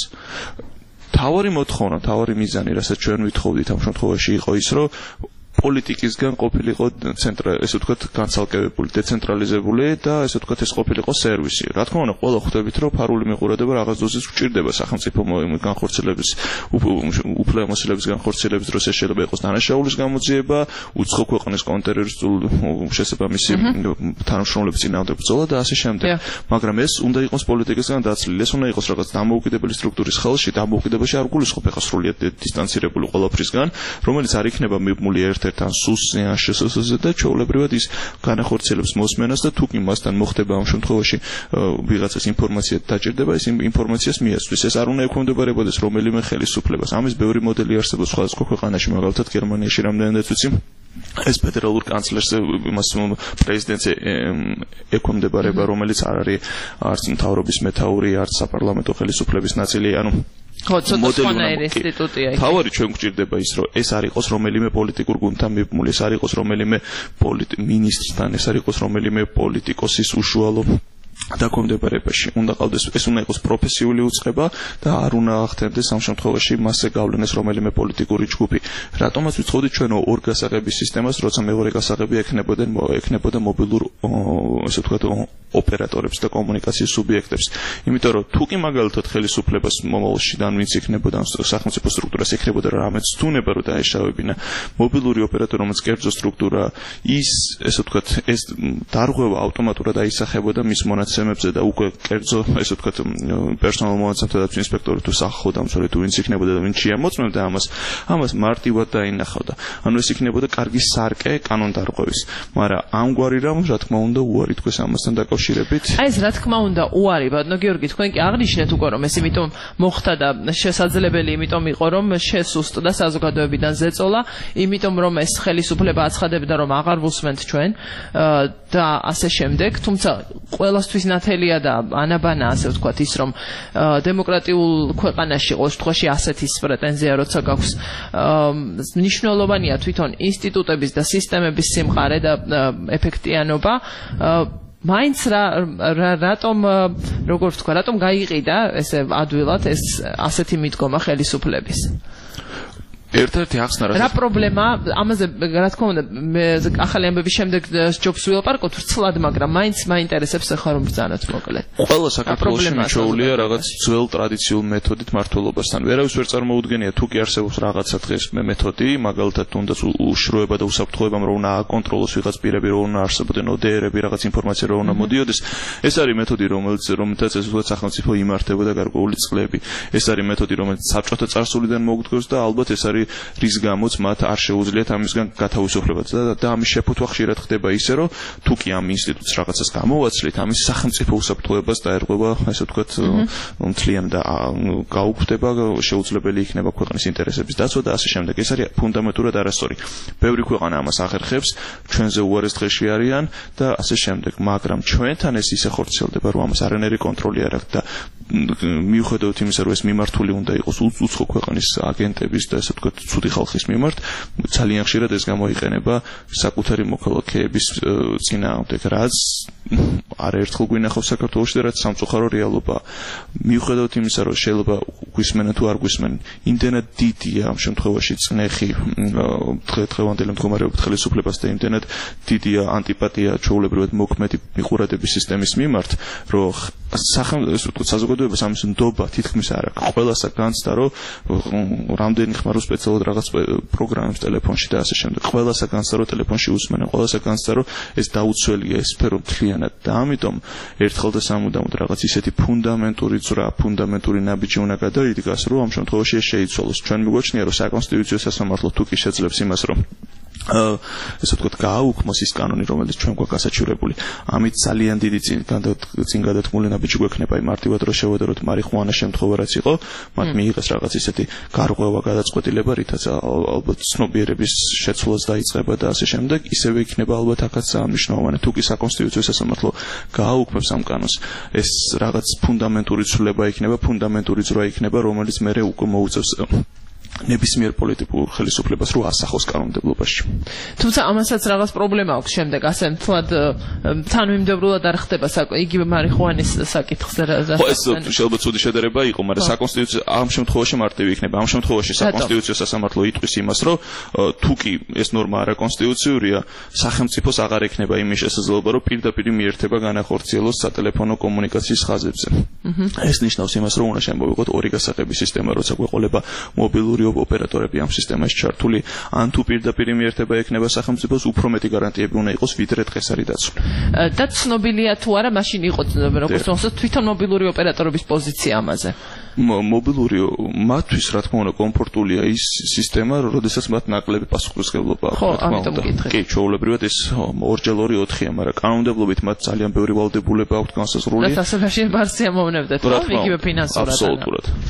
თავარი მოთხოვნა, თავარი მიზანი, რასაც ჩვენ ვითხოვდით ამ შემთხვევაში იყო ის, რომ პოლიტიკისგან ყოფილიყო ცენტრა, ესე ვთქვათ, განცალკევებული, დეცენტრალიზებული და ესე ვთქვათ, ეს ყოფილიყო სერვისი. რა თქმა უნდა, ყველა ხვდებით, რომ ფარული მიყურადება რაღაც დოზის გვჭირდება სახელმწიფო განხორციელების, უფლებამოსილების განხორციელების დროს ეს შეიძლება იყოს დანაშაულის გამოძიება, უცხო ქვეყნის კონტრტერორისტულ შესაბამისი თანამშრომლობის წინააღმდეგ ბრძოლა და ასე შემდეგ. მაგრამ ეს უნდა იყოს პოლიტიკისგან დაცლილი, ეს უნდა იყოს რაღაც დამოუკიდებელი სტრუქტურის ხელში, დამოუკიდებაში არ გულისხმობ ახლა სრულიად დისტანცირებული ყველაფრისგან, რომელიც არ იქნება მიბმული ერთ-ერთ ან სუსზე ან შესაძლოზე და ჩვეულებრივად ის განახორციელებს მოსმენას და თუ კი მასთან მოხდება ამ შემთხვევაში ვიღაცას ინფორმაცია დაჭირდება, ეს ინფორმაციას მიაწვის. ეს არ უნდა ექვემდებარებოდეს რომელიმე ხელისუფლებას. ამის ბევრი მოდელი არსებობს სხვადასხვა ქვეყანაში, მაგალითად გერმანიაში რამდენადაც ვიცი. ეს ფედერალურ კანცლერს იმას პრეზიდენტს ექვემდებარება, რომელიც არ არის არც მთავრობის მეთაური, არც საპარლამენტო ხელისუფლების ნაწილი, ანუ ხო, ცოტა სხვანაირი ინსტიტუტია იქ. თავარი ჩვენ გვჭირდება ის, რომ ეს არ იყოს რომელიმე პოლიტიკურ გუნდთან მიბმული, ეს არ იყოს რომელიმე მინისტრთან, ეს არ იყოს რომელიმე პოლიტიკოსის უშუალო დაქვემდებარებაში უნდა ყავდეს ეს უნდა იყოს პროფესიული უწყება და არ უნდა ახდენდეს ამ შემთხვევაში მასზე გავლენას რომელიმე პოლიტიკური ჯგუფი. რატომაც ვიცხოვდით ჩვენ ორ გასაღების სისტემას, როცა მეორე გასაღები ექნებოდნენ ექნებოდა მობილურ ესე ვთქვათ ოპერატორებს და კომუნიკაციის სუბიექტებს. იმიტომ რომ თუ კი მაგალითად ხელისუფლებას მომავალშიდან ვინც იქნებოდა სახელმწიფო სტრუქტურას ექნებოდა რამეც თუნება რომ დაეშავებინა მობილური ოპერატორი რომელიც კერძო სტრუქტურა ის ესე ვთქვათ ეს დარღვევა ავტომატურად აისახებოდა მის მონაცემებზე და უკვე კერძო ესე ვთქვათ პერსონალურ მონაცემთა დაცვის ინსპექტორი თუ სახალხო დამცველი თუ ვინც იქნებოდა და ვინც შეამოწმებდა ამას ამას მარტივად დაინახავდა. ანუ ეს იქნებოდა კარგი სარკე კანონდარღვევის. მაგრამ ამგვარი რამ რა თქმა უნდა უარი თქვეს ამასთან დაკავშირებით. აი ეს რა თქმა უნდა უარი, ბატონო გიორგი, თქვენ კი აღნიშნეთ უკვე რომ ეს იმიტომ მოხდა და შესაძლებელი იმიტომ იყო რომ შესუსტდა საზოგადოებიდან ზეწოლა, იმიტომ რომ ეს ხელისუფლება აცხადებდა რომ აღარ ვუსმენთ ჩვენ და ასე შემდეგ, თუმცა ყველასთვის ნათელია და ანაბანა ასე ვთქვათ ის რომ დემოკრატიულ ქვეყანაში ყოველ შემთხვევაში ასეთის პრეტენზია როცა გაქვს მნიშვნელოვანია თვითონ ინსტიტუტების და სისტემების სიმყარე და ეფექტიანობა მაინც რა რატომ როგორ ვთქვა რატომ გაიყიდა ესე ადვილად ეს ასეთი მიდგომა ხელისუფლების ერთ-ერთი ახსნა რა პრობლემა ამაზე რა თქმა უნდა მე ახალი ამბების შემდეგ ჯობს ვილაპარაკოთ ვრცლად მაგრამ მაინც მაინტერესებს ახლა რომ ბრძანოთ მოკლედ ყველა საქართველოში მიჩვეულია რაღაც ძველ ტრადიციულ მეთოდით მართლობასთან ვერავის ვერ წარმოუდგენია თუ კი არსებობს რაღაცა დღეს მე მეთოდი მაგალითად თუნდაც უშროება და უსაფრთხოება რომ უნდა აკონტროლოს ვიღაც პირები რომ უნდა არსებობდნენ ოდერები რაღაც ინფორმაცია რომ უნდა მოდიოდეს ეს არის მეთოდი რომელიც რომელთაც ეს უბრალოდ სახელმწიფო იმართებოდა გარკვეული წლები ეს არის მეთოდი რომელიც საბჭოთა წარსულიდან მოგდგოს და ალბათ ეს არის რის გამოც მათ არ შეუძლიათ ამისგან გათავისუფლება და ამის შეფუთვა ხშირად ხდება ისე რომ თუ კი ამ ინსტიტუტს რაღაცას გამოვაცვლით ამის სახელმწიფო უსაფრთხოებას დაერღვევა ასე ვთქვათ მთლიან და გაუქმდება შეუძლებელი იქნება ქვეყნის ინტერესების დაცვა და ასე შემდეგ ეს არის ფუნდამენტურად არასწორი ბევრი ქვეყანა ამას ახერხებს ჩვენზე უარეს დღეში არიან და ასე შემდეგ მაგრამ ჩვენთან ეს ისე ხორციელდება რომ ამას არანაირი კონტროლი არ აქვს და მიუხედავად იმისა რომ ეს მიმართული უნდა იყოს უცხო ქვეყნის აგენტების და ასე ვთქვათ ცუდი ხალხის მიმართ ძალიან ხშირად ეს გამოიყენება საკუთარი მოქალაქეების წინააღმდეგ რაც არაერთხელ გვინახავს საქართველოში და რაც სამწუხარო რეალობაა მიუხედავად იმისა რომ შეიძლება გვისმენა თუ არ გვისმენა იმდენად დიდია ამ შემთხვევაში წნეხი დღევანდელი მდგომარეობით ხელისუფლებას და იმდენად დიდია ანტიპათია ჩვეულებრივად მოქმედი მიყურადების სისტემის მიმართ რომ სახელმწიფო საზოგადოებას ამის ნდობა თითქმის არ აქვს ყველასა განცდა რომ რამდენი ხმა რო სპეციალურად რაღაც პროგრამებს ტელეფონში და ასე შემდეგ ყველასა განცდა რომ ტელეფონში უსმენენ ყველასა განცდა რომ ეს დაუცველია ეს სფერო მთლიანად და ამიტომ ერთხელ და სამუდამოდ რაღაც ისეთი ფუნდამენტური ძრა ფუნდამენტური ნაბიჯი უნდა გადაიდგას რომ ამ შემთხვევაში ეს შეიცვალოს ჩვენ მიგვაჩნია რომ საკონსტიტუციო სასამართლო თუ კი შეძლებს იმას რომ ესე ვთქვათ გააუქმოს ის კანონი რომელიც ჩვენ გვაქვს გასაჩივრებული ამით ძალიან დიდი წინ გადათმული ნაბიჯი გვექნება იმ მარტივად რომ შევადაროთ მარიხუანა შემთხვევა რაც იყო მათ მიიღეს რაღაც ისეთი გარღვევა გადაწყვეტილება რითაც ალბათ ცნობიერების შეცვლას დაიწყება და ასე შემდეგ ისევე იქნება ალბათ აქაც მნიშვნელოვანი თუ კი საკონსტიტუციო სასამართლო გააუქმებს ამ კანონს ეს რაღაც ფუნდამენტური ცვლილება იქნება ფუნდამენტური ძრა იქნება რომელიც მერე უკვე მოუწევს ნებისმიერ პოლიტიკურ ხელისუფლებას რო ასახოს კანონმდებლობაში. თუმცა ამასაც რაღაც პრობლემა აქვს შემდეგ ასე მთლად თანმიმდევრულად არ ხდება იგივე მარიხუანის საკითხზე რა. ხო ეს შეიძლება ცუდი შედარება იყო, მაგრამ საკონსტიტუციო ამ შემთხვევაში მარტივი იქნება. ამ შემთხვევაში საკონსტიტუციო სასამართლო იტყვის იმას, რომ თუ კი ეს ნორმა არაკონსტიტუციურია, სახელმწიფოს აღარ ექნება იმის შესაძლებლობა, რომ პირდაპირ მიერთება განახორციელოს სატელეფონო კომუნიკაციის ხაზებზე. ეს ნიშნავს იმას, რომ უნდა შემოვიღოთ ორი გასაღების სისტემა, როცა გვეყოლება მობილური ოპერატორები ამ სისტემაში ჩართული ან თუ პირდაპირ მიერთება ექნება სახელმწიფოს უფრო მეტი გარანტიები უნდა იყოს ვიდრე დღეს არის დაცული. და ცნობილია თუ არა მაშინ იყო როგორც თქოს თვითონ მობილური ოპერატორების პოზიცია ამაზე. მობილური მათთვის რა თქმა უნდა კომფორტულია ის სისტემა, როდესაც მათ ნაკლები პასუხისმგებლობა აქვს, რა თქმა უნდა. კი, ჩვეულებრივად ეს ორჯერ ორი ოთხია, მაგრამ კანონმდებლობით მათ ძალიან ბევრი ვალდებულება აქვს განსაზღვრული. და სასწრაფოში მარცია მომნევდეთ, რომ იგივე ფინანსურად. აბსოლუტურად.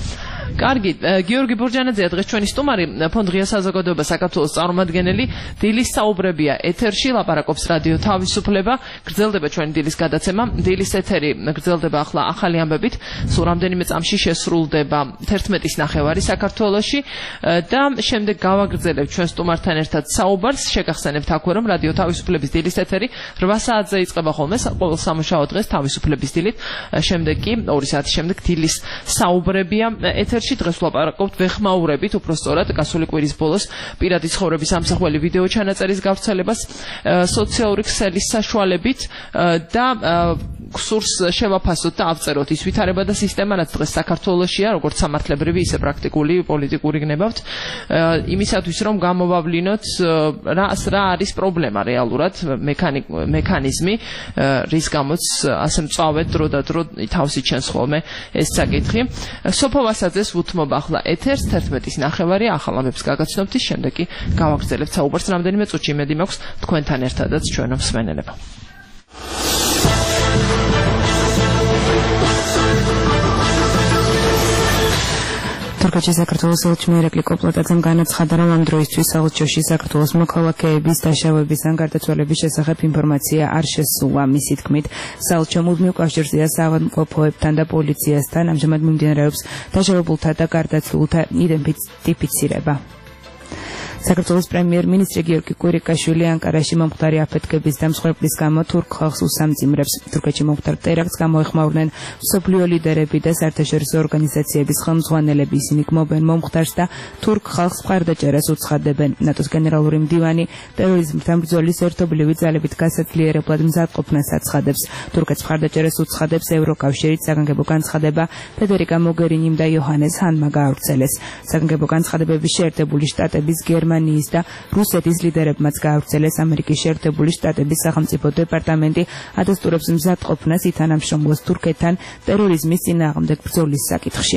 კარგი, გიორგი ბურჯანაძეა დღეს ჩვენი სტუმარი, ფონდ ღია საზოგადოება საქართველოს წარმომადგენელი. დილის საუბრებია ეთერში, ლაპარაკობს რადიო თავისუფლება, გრძელდება ჩვენი დილის გადაცემა. დილის ეთერი გრძელდება ახლა ახალი ამბებით, სულ რამდენიმე წამში შესრულდება თერთმეტის ნახევარი საქართველოში და შემდეგ გავაგრძელებთ ჩვენ სტუმართან ერთად საუბარს. შეგახსენებთ აქვე, რომ რადიო თავისუფლების დილის ეთერი რვა საათზე იწყება ხოლმე ყოველ სამუშაო დღეს თავისუფლების დილით. შემდეგ კი ორი საათის შემდეგ დილის საუბრებია ეთერში. დღეს ვლაპარაკობთ ვეხმაურებით, უფრო სწორად გასული კვირის ბოლოს პირადი ცხოვრების ამსახველი ვიდეო ჩანაწერის გავრცელებას სოციალური ქსელის საშუალებით და სურს შევაფასოთ და ავწეროთ ის ვითარება და სისტემა, რაც დღეს საქართველოშია, როგორც სამართლებრივი, ისე პრაქტიკული, პოლიტიკური გნებავთ, იმისათვის, რომ გამოვავლინოთ რა რა არის პრობლემა რეალურად, მექანიზმი, რის გამოც ასე მწვავედ დრო და დრო თავს იჩენს ხოლმე ეს საკითხი. სოფო ვასაძეს უთმობა ახლა ეთერს თერთმეტის ნახევარი ახალ ამბებს გაგაცნობთ, ის შემდეგ კი გავაგრძელებთ საუბარს რამდენიმე წუთში. იმედი მაქვს თქვენთან ერთადაც ჩვენო მსმენელებო. თურქეთში საქართველოს ელჩი ირაკლი კოპლატაძემ განაცხადა, რომ ამ დროისთვის საელჩოში საქართველოს მოქალაქეების დაშავების ან გარდაცვალების შესახებ ინფორმაცია არ შესულა. მისი თქმით, საელჩო მუდმივ კავშირზეა საავადმყოფოებთან და პოლიციასთან, ამჟამად მიმდინარეობს დაშავებულთა და გარდაცვლულთა იდენტიფიცირება. საქართველოს პრემიერ-მინისტრი გიორგი კვირიკაშვილი ანკარაში მომხდარი აფეთქების და მსხვერპლის გამო თურქ ხალხს უსამძიმრებს. თურქეთში მომხდარ ტერაქტს გამოეხმაურნენ მსოფლიო ლიდერები და საერთაშორისო ორგანიზაციების ხელმძღვანელები. ისინი გმობენ მომხდარს და თურქ ხალხს მხარდაჭერას უცხადებენ. ნატოს გენერალური მდივანი ტერორიზმთან ბრძოლის ერთობლივი ძალებით გასაძლიერებლად მზადყოფნას აცხადებს. თურქეთს მხარდაჭერას უცხადებს ევროკავშირით. საგანგებო განცხადება ფედერიკა მოგერინიმ და იოჰანეს ჰანმა გაავრცელეს. საგანგებო განცხადებები შეერთებული შტატების, გერმანიის და რუსეთის ლიდერებმაც გაავრცელეს. ამერიკის შეერთებული შტატების სახელმწიფო დეპარტამენტი ადასტურებს მზადყოფნას ითანამშრომლოს თურქეთთან ტერორიზმის წინააღმდეგ ბრძოლის საკითხში.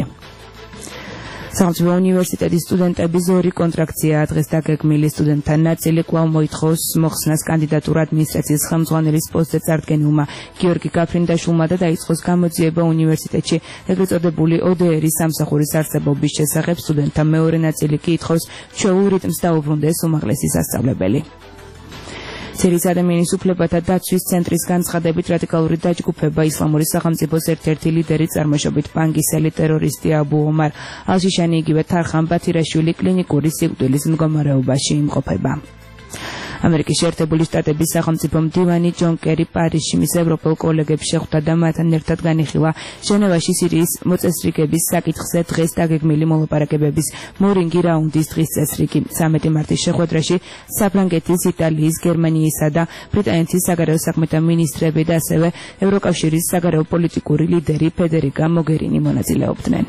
სახელმწიფო უნივერსიტეტის სტუდენტების ორი კონტრაქცია დღეს დაგეგმილი. სტუდენტთა ნაწილი კვლავ მოითხოვს მოხსნას კანდიდატურ ადმინისტრაციის ხელმძღვანელის პოსტზე წარდგენილმა გიორგი გაფრინდაშვილმა და დაიწყოს გამოძიება უნივერსიტეტში ეგრეთ წოდებული ო დე ერის სამსახურის არსებობის შესახებ. სტუდენტთა მეორე ნაწილი კი ითხოვს ჩვეულ რიტმს დაუბრუნდეს უმაღლესი სასწავლებელი. სირიის ადამიანის უფლებათა დაცვის ცენტრის განცხადებით, რადიკალური დაჯგუფება ისლამური სახელმწიფოს ერთ-ერთი ლიდერი, წარმოშობით პანგისელი ტერორისტი აბუ ომარ ალ-შიშანი, იგივე თარხან ბათირაშვილი კლინიკური სიკვდილის მდგომარეობაში იმყოფება. ამერიკის შეერთებული შტატების სახელმწიფო მდივანი ჯონ კერი პარიზში მის ევროპელ კოლეგებს შეხვდა და მათთან ერთად განიხილა ჟენევაში სირიის მოწესრიგების საკითხზე დღეს დაგეგმილი მოლაპარაკებების მორინგი რაუნდის დღის წესრიგი. სამი მარტის შეხვედრაში საფრანგეთის, იტალიის, გერმანიისა და ბრიტანეთის საგარეო საქმეთა მინისტრები და ასევე ევროკავშირის საგარეო პოლიტიკური ლიდერი ფედერიკა მოგერინი მონაწილეობდნენ.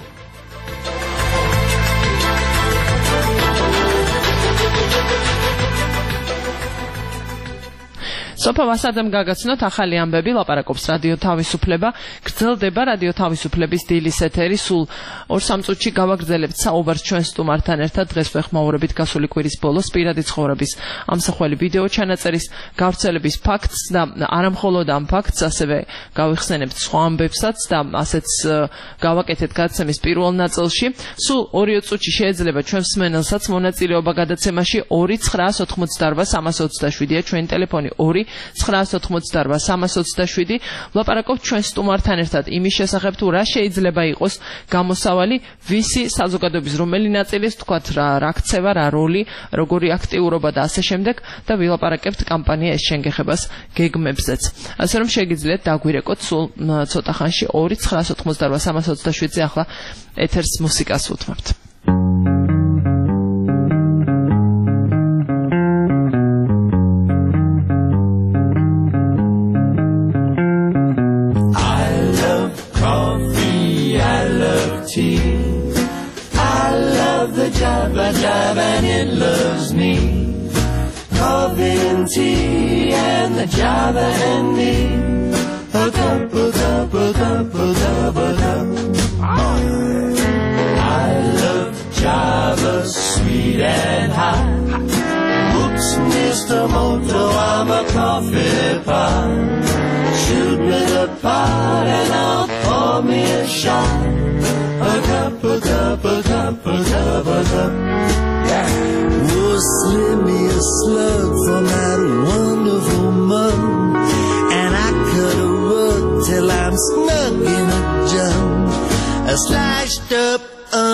სოფო ვასაძემ გაგაცნოთ ახალი ამბები, ლაპარაკობს რადიო თავისუფლება, გრძელდება რადიო თავისუფლების დილის ეთერი, სულ ორ სამ წუთში გავაგრძელებთ საუბარს ჩვენ სტუმართან ერთად. დღეს ვეხმაურებით გასული კვირის ბოლოს პირადი ცხოვრების ამსახველი ვიდეო ჩანაწერის გავრცელების ფაქტს და არამხოლოდ ამ ფაქტს, ასევე გავიხსენებთ სხვა ამბებსაც და ასეც გავაკეთეთ გადაცემის პირველ ნაწილში. სულ ორი წუთში შეიძლება ჩვენ მსმენელსაც მონაწილეობა გადაცემაში ორი ცხრაას ოთხმოცდარვა სამას ოცდაშვიდია ჩვენი ტელეფონი ორი ცხრაას ოთხმოცდარვა სამას ოცდაშვიდი. ვლაპარაკობთ ჩვენ სტუმართან ერთად იმის შესახებ, თუ რა შეიძლება იყოს გამოსავალი, ვისი საზოგადოების რომელი ნაწილის, თქვათ რა რა ქცევა, რა როლი, როგორი აქტიურობა და ასე შემდეგ და ვილაპარაკებთ კამპანია ეს შენგეხებას გეგმებზეც. ასე რომ შეგიძლიათ დაგვირეკოთ სულ ცოტა ხანში ორი ცხრაას ოთხმოცდარვა სამას ოცდაშვიდზე ახლა ეთერს მუსიკას უთმობთ. Java, Java, and it loves me. Coffee and tea, and the Java and me. Hook up, hook up, hook up, hook up, hook up. I love Java, sweet and hot. Oops, Mister Moto, I'm a coffee pot. Shoot me the pot, and I'll pour me a shot. Hook up, hook up.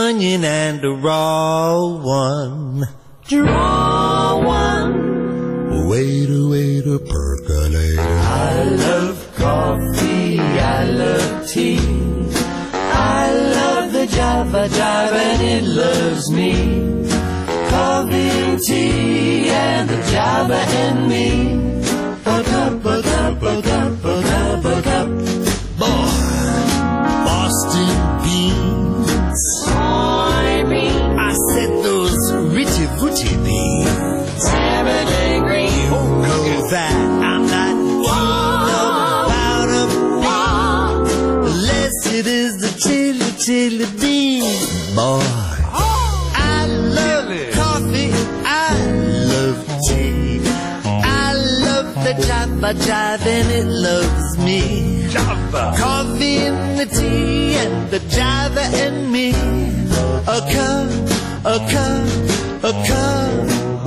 onion and a raw one. Draw one. Waiter, waiter, percolator. I love coffee, I love tea. I love the Java Jive and it loves me. Coffee and tea and the Java and me. A cup, a cup, a cup, a cup, a cup. Boy, Boston beans. Soybeans. I said those ritty footy beans. Everyday green. You know that I'm not keen about a bean, unless it is the chili chili bean. Boy, I love coffee, I love tea, I love the Java Jive and it loves me. Java. Coffee and the tea and the Java and me. A cup, a cup, a cup.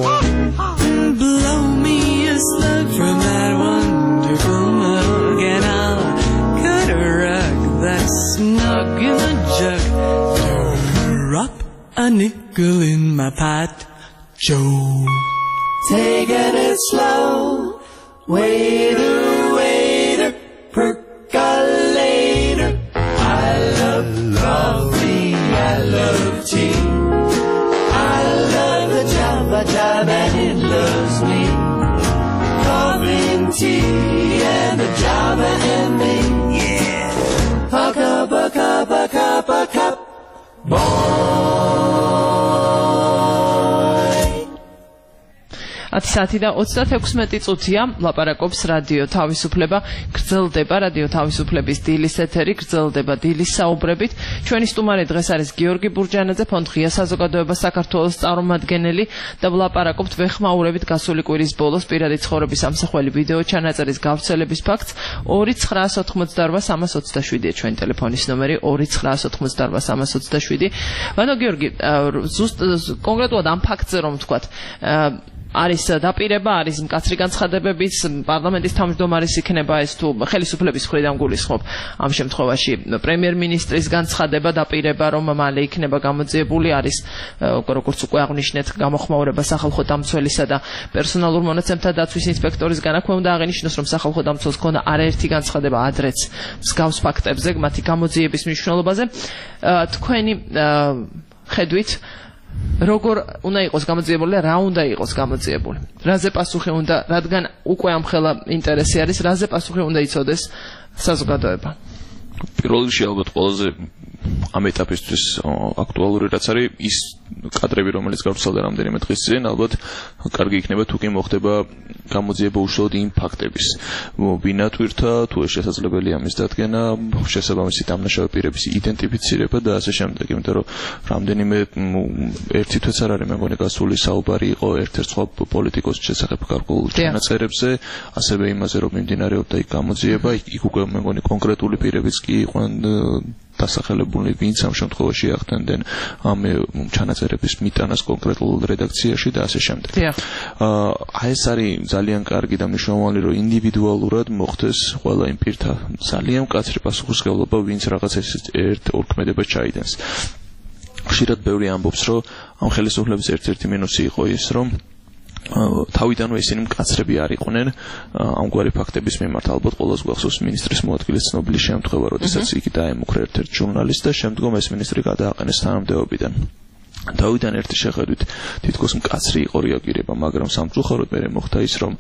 Blow me a slug from that wonderful mug, and I'll cut a rug that's snug in the jug. Drop a nickel in my pot, Joe. Taking it slow, waiter, waiter, percolator. I love coffee, I love tea. I love the Java Jive and it loves me. Coffee and tea and the Java and me. Yeah. A cup, a cup, a cup, a cup. ათი საათი და ოცდათექვსმეტი წუთია ლაპარაკობს რადიო თავისუფლება, გრძელდება რადიო თავისუფლების დილის ეთერი, გრძელდება დილის საუბრებით. ჩვენი სტუმარი დღეს არის გიორგი ბურჯანაძე, ფონდ ღია საზოგადოება საქართველოს წარმომადგენელი და ვლაპარაკობთ ვეხმაურებით გასული კვირის ბოლოს პირადი ცხოვრების ამსახველი ვიდეო ჩანაწერის გავრცელების ფაქტს. ორი ცხრაას ოცდაოთხმოცდაორვა სამას ოცდაშვიდია ჩვენი ტელეფონის ნომერი, ორი ცხრაას ოცდაოთხმოცდაორვა სამას ოცდაშვიდი. ბანო გიორგი, ზუსტ კონკრეტულად ამ ფაქტზე რომ ვთქვათ, არის დაპირება, არის მკაცრი განცხადებებიც, პარლამენტის თავმჯდომარის იქნება ეს თუ ხელისუფლების მხრიდან გულისხმობ ამ შემთხვევაში პრემიერ-მინისტრის განცხადება, დაპირება, რომ მალე იქნება გამოძიებული, არის როგორც უკვე აღნიშნეთ, გამოხმაურება სახალხო დამცველისა და პერსონალურ მონაცემთა დაცვის ინსპექტორისგან. აქვე უნდა აღინიშნოს, რომ სახალხო დამცველს ჰქონდა არაერთი განცხადება ადრეც მსგავს ფაქტებზე, მათი გამოძიების მნიშვნელობაზე. თქვენი ხედვით როგორ უნდა იყოს გამოძიებული, რა უნდა იყოს გამოძიებული? რაზე პასუხი უნდა, რადგან უკვე ამხელა ინტერესი არის, რაზე პასუხი უნდა იცოდეს საზოგადოება? პირველ რიგში ალბათ ყველაზე ამ ეტაპისთვის აქტუალური რაც არის ის კადრები, რომელიც გავრცელდა რამდენიმე დღის წინ, ალბათ კარგი იქნება თუ კი მოხდება გამოძიება უშუალოდ იმ ფაქტების ვინატვირთა, თუ ეს შესაძლებელია მის დადგენა, შესაბამისი დამნაშავე პირების იდენტიფიცირება და ასე შემდეგ, იმიტომ რომ რამდენიმე ერთი თვეც არ არის, მე მგონი გასული საუბარი იყო ერთ-ერთ სხვა პოლიტიკოსის შესახებ გარკვეულ ჩანაწერებზე, ასევე იმაზე რომ მიმდინარეობდა იქ გამოძიება, იქ უკვე მე მგონი კონკრეტული პირებიც კი იყვნენ დასახელებული, ვინც ამ შემთხვევაში ახდენდნენ ამ ჩანაწერების მიტანას კონკრეტულ რედაქციაში და ასე შემდეგ. აა ეს არის ძალიან კარგი და მნიშვნელოვანი, რომ ინდივიდუალურად მოხდეს ყველა იმ პირთა ძალიან მკაცრი პასუხისმგებლობა, ვინც რაღაც ერთ ორქმედებას ჩაიდენს. ხშირად ბევრი ამბობს, რომ ამ ხელისუფლების ერთ-ერთი მინუსი იყო ის, რომ თავიდანვე ისინი მკაცრები არ იყვნენ ამგვარი ფაქტების მიმართ. ალბათ ყველას გვახსოვს მინისტრის მოადგილის ცნობილი შემთხვევა, როდესაც იგი დაემუქრა ერთ-ერთ ჟურნალისტს და შემდგომ ეს მინისტრი გადააყენეს თანამდებობიდან. თავიდან ერთი შეხედვით თითქოს მკაცრი იყო რეაგირება, მაგრამ სამწუხაროდ მე მოხდა ის, რომ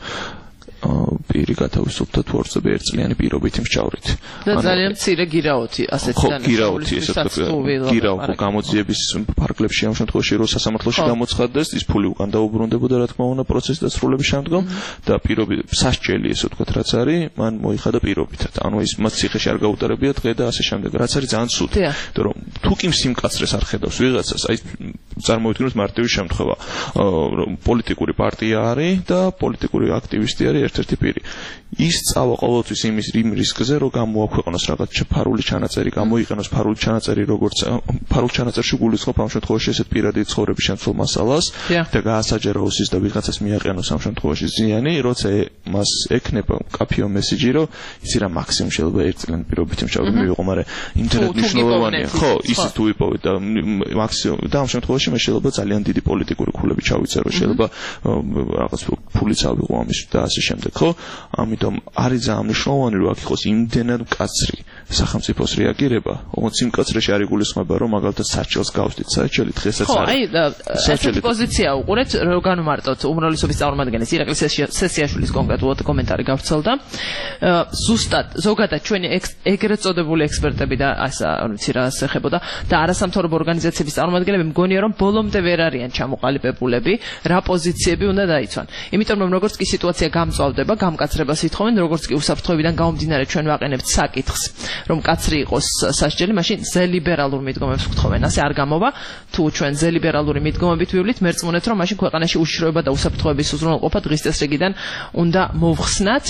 პირი გათავისუფლდა თუ ორწლები ერთწლიანი პირობითი მსჯავრით. და ძალიან მცირე გირაოთი, ასეთი დანაშაულების. გირაოთი, ესე ვთქვათ, გირაო გამოძიების ფარგლებში ამ შემთხვევაში რო სასამართლოში გამოცხადდეს, ის ფული უკან დაუბრუნდებოდა, რა თქმა უნდა, პროცესის დასრულების შემდგომ და პირობით სასჯელი, ესე ვთქვათ, რაც არის, მან მოიხადა პირობითად. ანუ ის მას ციხეში არ გაუტარებია დღე და ასე შემდეგ, რაც არის ძალიან ცუდი. იმიტომ რომ თუ კი სიმკაცრეს არ ხედავს ვიღაცას, აი წარმოვიდგინოთ მარტივი შემთხვევა. პოლიტიკური პარტია არის და პოლიტიკური აქტივისტი არის ერთ-ერთი პირი. ის წავა ყოველთვის იმის იმ რისკზე, რომ გამოაქვეყნოს რაღაც ფარული ჩანაწერი, გამოიყენოს ფარული ჩანაწერი, როგორც ფარულ ჩანაწერში გულისხმობ ამ შემთხვევაში ესეთ პირადი ცხოვრების შემცველ მასალას და გაასაჯაროოს ის და ვიღაცას მიაყენოს ამ შემთხვევაში ზიანი, როცა მას ექნება კაფეო მესიჯი, რომ იცი რა მაქსიმუმ შეიძლება ერთ წლიანი პირობით იმშავდა მივიღო, მაგრამ ინტერნეტ მნიშვნელოვანია. ხო, ისიც თუ ვიპოვეთ და მაქსიმუმ და ამ შემთხვევაში მე შეიძლება ძალიან დიდი პოლიტიკური ქულები ჩავიწერო, შეიძლება რაღაც ფულიც ავიღო ამის და ასე შემდეგ, ხო? ამიტომ არის ძალიან მნიშვნელოვანი, რომ აქ იყოს იმდენად მკაცრი სახელმწიფოს რეაგირება, ოღონდ იმ მკაცრეში არ იგულისხმება, რომ მაგალითად საჩელს გავსდით, საჩელი დღესაც არის. ხო, აი, ესეთი პოზიცია უყურეთ, რომ განვმარტოთ უმრავლესობის წარმომადგენლის ირაკლი სესიაშვილის კონკრეტულად კომენტარი გავრცელდა. ზუსტად ზოგადად ჩვენი ეგრეთ წოდებული ექსპერტები და ასე ვიცი რა ასეხებოდა და არასამთავრობო ორგანიზაციების წარმომადგენლები მგონია, რომ ბოლომდე ვერ არიან ჩამოყალიბებულები, რა პოზიციები უნდა დაიცვან. იმიტომ რომ როგორც კი სიტუაცია გამწვავდება, გამკაცრებას ითხოვენ, როგორც კი უსაფრთხოებიდან გამომდინარე ჩვენ ვაყენებთ საკითხს, რომ კაცრი იყოს სასჯელი, მაშინ ზელიბერალურ მიდგომებს ვთხოვენ. ასე არ გამოვა, თუ ჩვენ ზელიბერალური მიდგომებით ვივლით, მერწმუნეთ, რომ მაშინ ქვეყანაში უშიშროება და უსაფრთხოების უზრუნველყოფა დღის წესრიგიდან უნდა მოვხსნათ.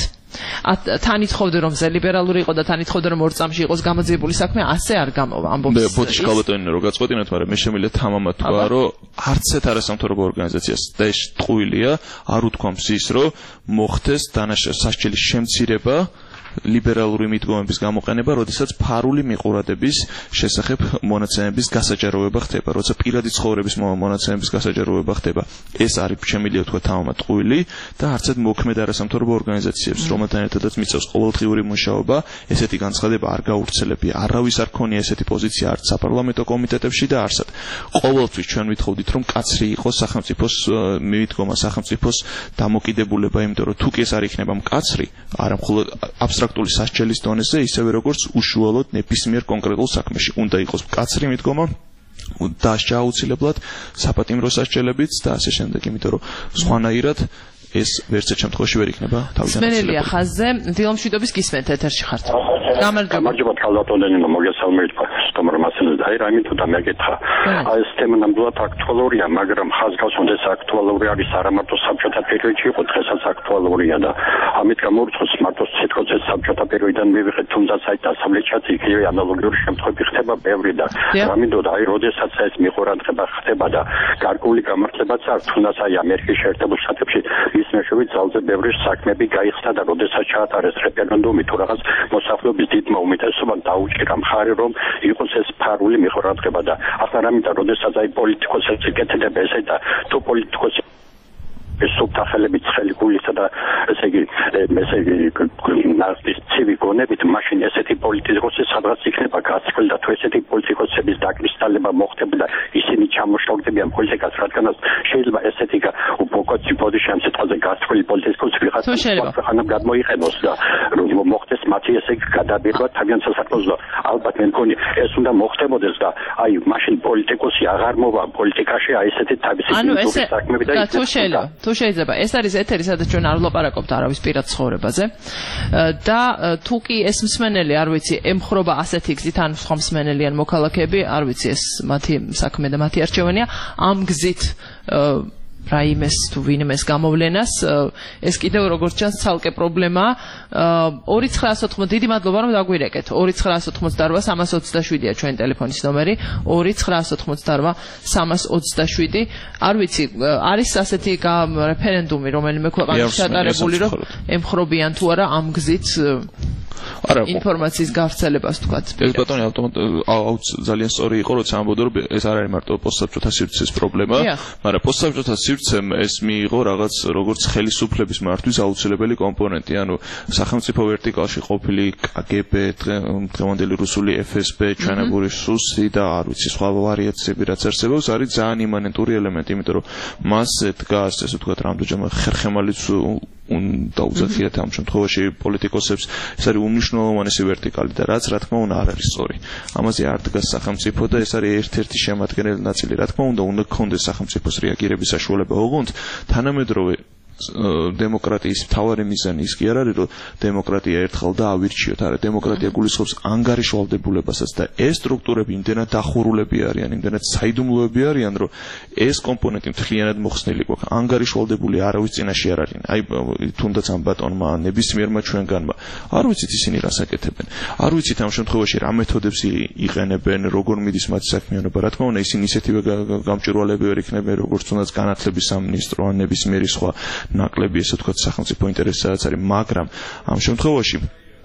თან ითხოვდა რომ ზელიბერალური იყო და თან ითხოვდა რომ ორ წამში იყოს გამოძიებული საქმე, ასე არ გამოვა. ამბობს. მე ბოდიში გავატონინე რომ გაწყვეტინოთ, მაგრამ მე შემიძლია თამამად თქვა, რომ არც ერთ არასამთავრობო ორგანიზაციას და ეს ტყუილია არ უთქვამს ის, რომ მოხდეს დანაშაულის სასჯელის შემცირება ლიბერალური მიდგომების გამოყენება, როდესაც ფარული მიყურადების შესახებ მონაცემების გასაჯაროება ხდება, როცა პირადი ცხოვრების მონაცემების გასაჯაროება ხდება. ეს არის შემიძლია თქვა თამამად ტყუილი და არც ერთ მოქმედ არასამთავრობო ორგანიზაციებს, რომელთან ერთადაც მიწევს ყოველდღიური მუშაობა, ესეთი განცხადება არ გავრცელებია. არავის არ ქონია ესეთი პოზიცია არც საპარლამენტო კომიტეტებში და არსად. ყოველთვის ჩვენ ვითხოვდით, რომ კაცრი იყოს სახელმწიფოს მიდგომა, სახელმწიფოს დამოკიდებულება, იმიტომ რომ თუ კი ეს არ იქნება მკაცრი, არა მხოლოდ აბსტრაქტული სასჯელის დონეზე, ისევე როგორც უშუალოდ ნებისმიერ კონკრეტულ საქმეში უნდა იყოს მკაცრი მიდგომა, დასჯა აუცილებლად, საპატიმრო სასჯელებიც და ასე შემდეგ, იმიტომ რომ სხვანაირად ეს ვერც ერთ შემთხვევაში ვერ იქნება თავიდან აღწევილი. სმენელია ხაზზე, დილომშვიდობის გისმენთ ეთერში ხართ. გამარჯობა. გამარჯობა ქალბატონენო, მოგესალმებით. სტუმარ მასენზე და აი რაიმე თუ დამეკითხა. აი ეს თემა ნამდვილად აქტუალურია, მაგრამ ხაზგასმოდეს აქტუალური არის არა მარტო საბჭოთა პერიოდში იყო, დღესაც აქტუალურია და ამით გამორჩოს მარტო სიტყვაზე საბჭოთა პერიოდიდან მივიღეთ, თუმცა აი დასავლეთშიც იგივე ანალოგიური შემთხვევები ხდება ბევრი და რამინდოდა აი როდესაც ეს მიყურადღება ხდება და გარკვეული გამართლებაც აქვს, თუნდაც აი ამერიკის შეერთებულ შტატებში ის მეშვიდ ძალზე ბევრი საქმეები გაიხსნა და როდესაც ჩაატარეს რეფერენდუმი თუ რაღაც მოსახლეობის დიდმა უმეტესობამ დაუჭირა მხარი, რომ იყოს ეს ფარული მიყურადღება და ახლა რამინდა როდესაც აი პოლიტიკოსებს იკეთება ესე და თუ პოლიტიკოსი სუფთა ხელები ცხელი გულისა და ესე იგი ესე იგი ნაცის ცივი გონებით, მაშინ ესეთი პოლიტიკოსი სადღაც იქნება გასცვლილი და თუ ესეთი პოლიტიკოსების დაკრისტალება მოხდება და ისინი ჩამოშორდებიან პოლიტიკას, რადგანაც შეიძლება ესეთი უპოკოი პოზიცია ცოტაზე გასცვლილი პოლიტიკოსი ვიღაცა ხანამ გამოიყენოს და რომ მოხდეს მათი ესე იგი გადაბირვა თავიანთ სასახლეში და ალბათ მე მგონი ეს უნდა მოხდებოდეს და აი მაშინ პოლიტიკოსი აღარ მოვა პოლიტიკაში აი ესეთი თავისი საქმეები და თუ შეიძლება თუ შეიძლება ეს არის ეთერი, სადაც ჩვენ არ ვლაპარაკობთ არავის პირად ცხოვრებაზე და თუ კი ეს მსმენელი არ ვიცი ემხრობა ასეთი გზით ან სხვა მსმენელი ან მოქალაქეები არ ვიცი ეს მათი საქმე და მათი არჩევანია ამ გზით რაიმეს თუ ვინმეს გამოვლენას ეს კიდევ როგორც ჩანს ცალკე პრობლემაა. ორი ცხრაასი ოთხმოცდაოთხ დიდი მადლობა რომ დაგვირეკეთ. ორი ცხრაასი ოთხმოცდაორვა სამას ოცდაშვიდია ჩვენი ტელეფონის ნომერი. ორი ცხრაასი ოთხმოცდაორვა სამას ოცდაშვიდი. არ ვიცი არის ასეთი რეფერენდუმი რომელიმე ქვეყანაში ჩატარებული რომ ემხრობიან თუ არა ამ გზით არა ინფორმაციის გავრცელებას თქვათ. ეს ბატონი ავტომატ ძალიან სწორი იყო, როცა ამბობდა რომ ეს არ არის მარტო პოსტსაბჭოთა სივრცის პრობლემა, მაგრამ პოსტსაბჭოთა სივრცემ ეს მიიღო რაღაც როგორც ხელისუფლების მართვის აუცილებელი კომპონენტი, ანუ სახელმწიფო ვერტიკალში ყოფილი კგბ, დღევანდელი რუსული ეფ ეს ბე, ჩვენებური სუსი და არ ვიცი სხვა ვარიაციები რაც არსებობს, არის ძალიან იმანენტური ელემენტი, იმიტომ რომ მასზე დგას ესე ვთქვათ რამდენჯერმე ხერხემალიც უნდა უზახიათ ამ შემთხვევაში პოლიტიკოსებს, ეს არის უმნიშვნელოვანესი ვერტიკალი და რაც რა თქმა უნდა არ არის სწორი. ამაზე არ დგას სახელმწიფო და ეს არის ერთ-ერთი შემადგენელი ნაწილი. რა თქმა უნდა, უნდა გქონდეს სახელმწიფოს რეაგირების საშუალება, ოღონდ თანამედროვე დემოკრატიის მთავარი მიზანი ის კი არ არის, რომ დემოკრატია ერთხელ და ავირჩიოთ, არა, დემოკრატია გულისხმობს ანგარიშვალდებულებასაც და ეს სტრუქტურები იმდენად დახურულები არიან, იმდენად საიდუმლოები არიან, რომ ეს კომპონენტი მთლიანად მოხსნილი გვაქვს. ანგარიშვალდებული არავის წინაშე არ არიან. აი თუნდაც ამ ბატონმა ნებისმიერმა ჩვენგანმა არ ვიცით ისინი რას აკეთებენ. არ ვიცით ამ შემთხვევაში რა მეთოდებს იყენებენ, როგორ მიდის მათი საქმიანობა. რა თქმა უნდა, ისინი ისეთივე გამჭვირვალეები ვერ იქნებიან, როგორც თუნდაც განათლების სამინისტრო ან ნებისმიერი სხვა ნაკლები, ესე ვთქვათ, სახელმწიფო ინტერესებიც არის, მაგრამ ამ შემთხვევაში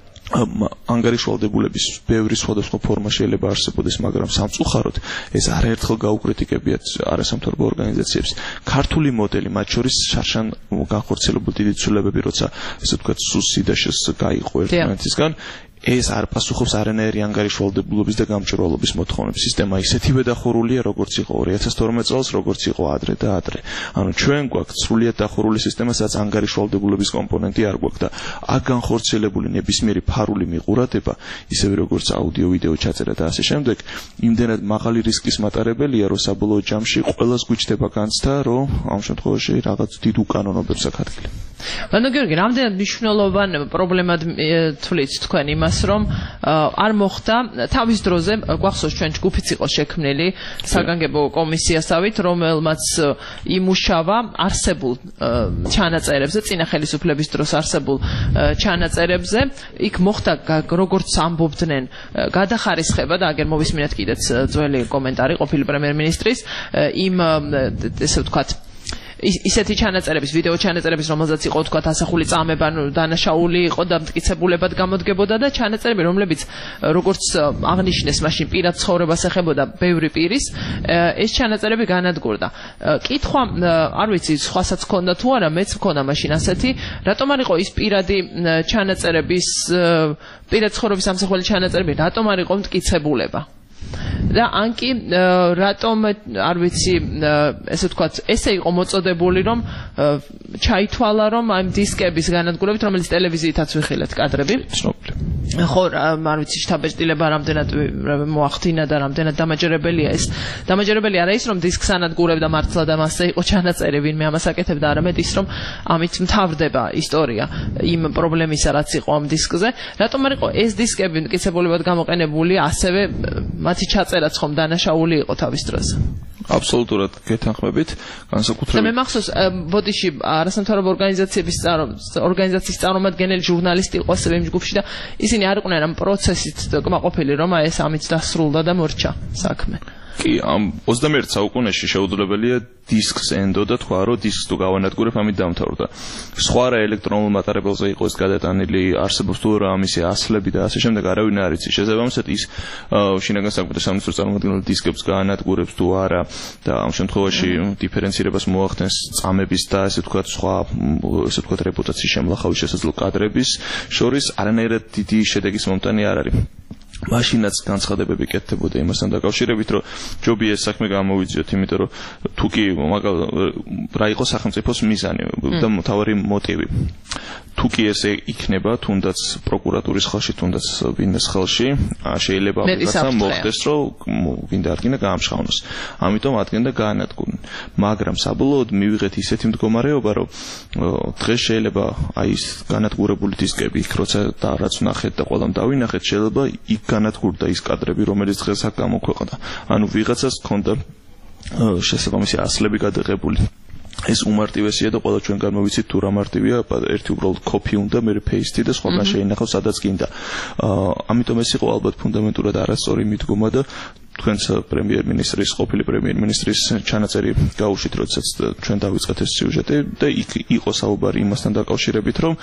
ანგარიშვალდებულების ბევრი სხვადასხვა ფორმა შეიძლება არსებობდეს, მაგრამ სამწუხაროდ ეს არაერთხელ გაუკრიტიკებიათ არასამთავრობო ორგანიზაციებს. ქართული მოდელი, მათ შორის შარშან განხორციელებული დიდი ცვლილებები, როცა ესე ვთქვათ, სუსიდაშეს გაიყო ერთმანეთისგან, ეს არ პასუხობს არანაირი ანგარიშვალდებულობის და გამჭვირვალობის მოთხოვნებს. სისტემა ისეთივე დახურულია, როგორც იყო ორი ათას თორმეტ წელს, როგორც იყო ადრე და ადრე. ანუ ჩვენ გვაქვს სრულიად დახურული სისტემა, სადაც ანგარიშვალდებულობის კომპონენტი არ გვაქვს და აქ განხორციელებული ნებისმიერი ფარული მიყურადება, ისევე როგორც აუდიო, ვიდეო ჩაწერა და ასე შემდეგ, იმდენად მაღალი რისკის მატარებელია, რომ საბოლოო ჯამში ყველას გვიჩნდება განცდა, რომ ამ შემთხვევაში რაღაც დიდ უკანონობებს აქვს ადგილი. ბატონო გიორგი, რამდენად მნიშვნელოვან პრობლემად თვლით თქვენ იმას, რომ არ მოხდა თავის დროზე, გვახსოვს ჩვენ ჯგუფიც იყო შექმნილი საგანგებო კომისიასავით, რომელმაც იმუშავა არსებულ ჩანაწერებზე, წინა ხელისუფლების დროს არსებულ ჩანაწერებზე, იქ მოხდა როგორც ამბობდნენ გადახარისხება და აგერ მოვისმინეთ კიდეც ძველი კომენტარი ყოფილი პრემიერ-მინისტრის იმ ესე ვთქვათ ისეთი ჩანაწერების, ვიდეო ჩანაწერების, რომელზეც იყო თქვა ასახული წამება, დანაშაული იყო და მტკიცებულებად გამოდგებოდა და ჩანაწერები, რომლებიც როგორც აღნიშნეს, მაშინ პირად ცხოვრებას ეხებოდა ბევრი პირის, ეს ჩანაწერები განადგურდა. კითხვა, არ ვიცი, სხვასაც ჰქონდა თუ არა, მეც მქონდა მაშინ ასეთი, რატომ არ იყო ის პირადი ჩანაწერების, პირად ცხოვრების ამსახველი ჩანაწერები, რატომ არ იყო მტკიცებულება? და ანკი რატომ არ ვიცი ესე ვთქვათ ესე იყო მოწოდებული რომ ჩაითვალა რომ ამ დისკების განადგურებით რომელიც ტელევიზიითაც ვიხილეთ კადრები ხო არ ვიცი შთაბეჭდილება რამდენად მოახდინა და რამდენად დამაჯერებელია ეს დამაჯერებელი არა ის რომ დისკს ანადგურებდა მართლა და მასზე იყო ჩანაწერი ვინმე ამას აკეთებდა არამედ ის რომ ამით მთავრდება ისტორია იმ პრობლემისა რაც იყო ამ დისკზე რატომ არ იყო ეს დისკები მტკიცებულებად გამოყენებული ასევე მათი ჩაწერაც ხომ დანაშაული იყო თავის დროზე. აბსოლუტურად გეთანხმებით, განსაკუთრებით. მე მახსოვს, ბოდიში არასამთავრობო ორგანიზაციების ორგანიზაციის წარმომადგენელი ჟურნალისტი იყო ასევე იმ ჯგუფში და ისინი არ იყვნენ ამ პროცესით კმაყოფილი, რომ ეს ამით დასრულდა და მორჩა საქმე. კი, ამ ოცდამეერთე საუკუნეში შეუძლებელია დისკს ენდო და თქვა, რომ დისკს თუ გავანადგურებ, ამით დამთავრდა. სხვა რა ელექტრონულ მატარებელზე იყო ეს გადატანილი, არსებობს თუ რა ამისი ასლები და ასე შემდეგ, არავინ არ იცის. შესაბამისად ის შინაგან საქმეთა სამინისტროს წარმომადგენელი დისკებს გაანადგურებს თუ არა და ამ შემთხვევაში დიფერენცირებას მოახდენს წამების და ასე ვთქვათ, სხვა ასე ვთქვათ რეპუტაციის შემლახავის შესაძლო კადრების შორის არანაირად დიდი შედეგის მომტანი არ არის. მაშინაც განცხადებები კეთდებოდა იმასთან დაკავშირებით, რომ ჯობია ეს საქმე გამოვიძიოთ, იმიტომ რომ თუ კი რა იყო სახელმწიფოს მიზანი და მთავარი მოტივი. თუ კი ესე იქნება, თუნდაც პროკურატურის ხელში, თუნდაც ვინმეს ხელში, შეიძლება რაღაცა მოხდეს, რომ გინდა არ გინდა გაამშხავნოს. ამიტომ ადგენდა გაანადგურონ. მაგრამ საბოლოოდ მივიღეთ ისეთი მდგომარეობა, რომ დღეს შეიძლება აი ეს განადგურებული დისკები იქ როცა და რაც ვნახეთ და ყველამ დავინახეთ, შეიძლება იქ განადგურდა ის კადრები, რომელიც დღეს აქ გამოქვეყნდა. ანუ ვიღაცას ჰქონდა შესაბამისი ასლები გადაღებული. ეს უმარტივესია და ყველა ჩვენ გამოვიცით თუ რა მარტივია, ერთი უბრალოდ კოპი უნდა, მე პეისტი და სხვაგან შეინახავ სადაც გინდა. ამიტომ ეს იყო ალბათ ფუნდამენტურად არასწორი მიდგომა და თქვენს პრემიერ-მინისტრის, ყოფილი პრემიერ-მინისტრის ჩანაწერი გაუშვით, როდესაც ჩვენ დავიწყეთ ეს სიუჟეტი და იქ იყო საუბარი იმასთან დაკავშირებით, რომ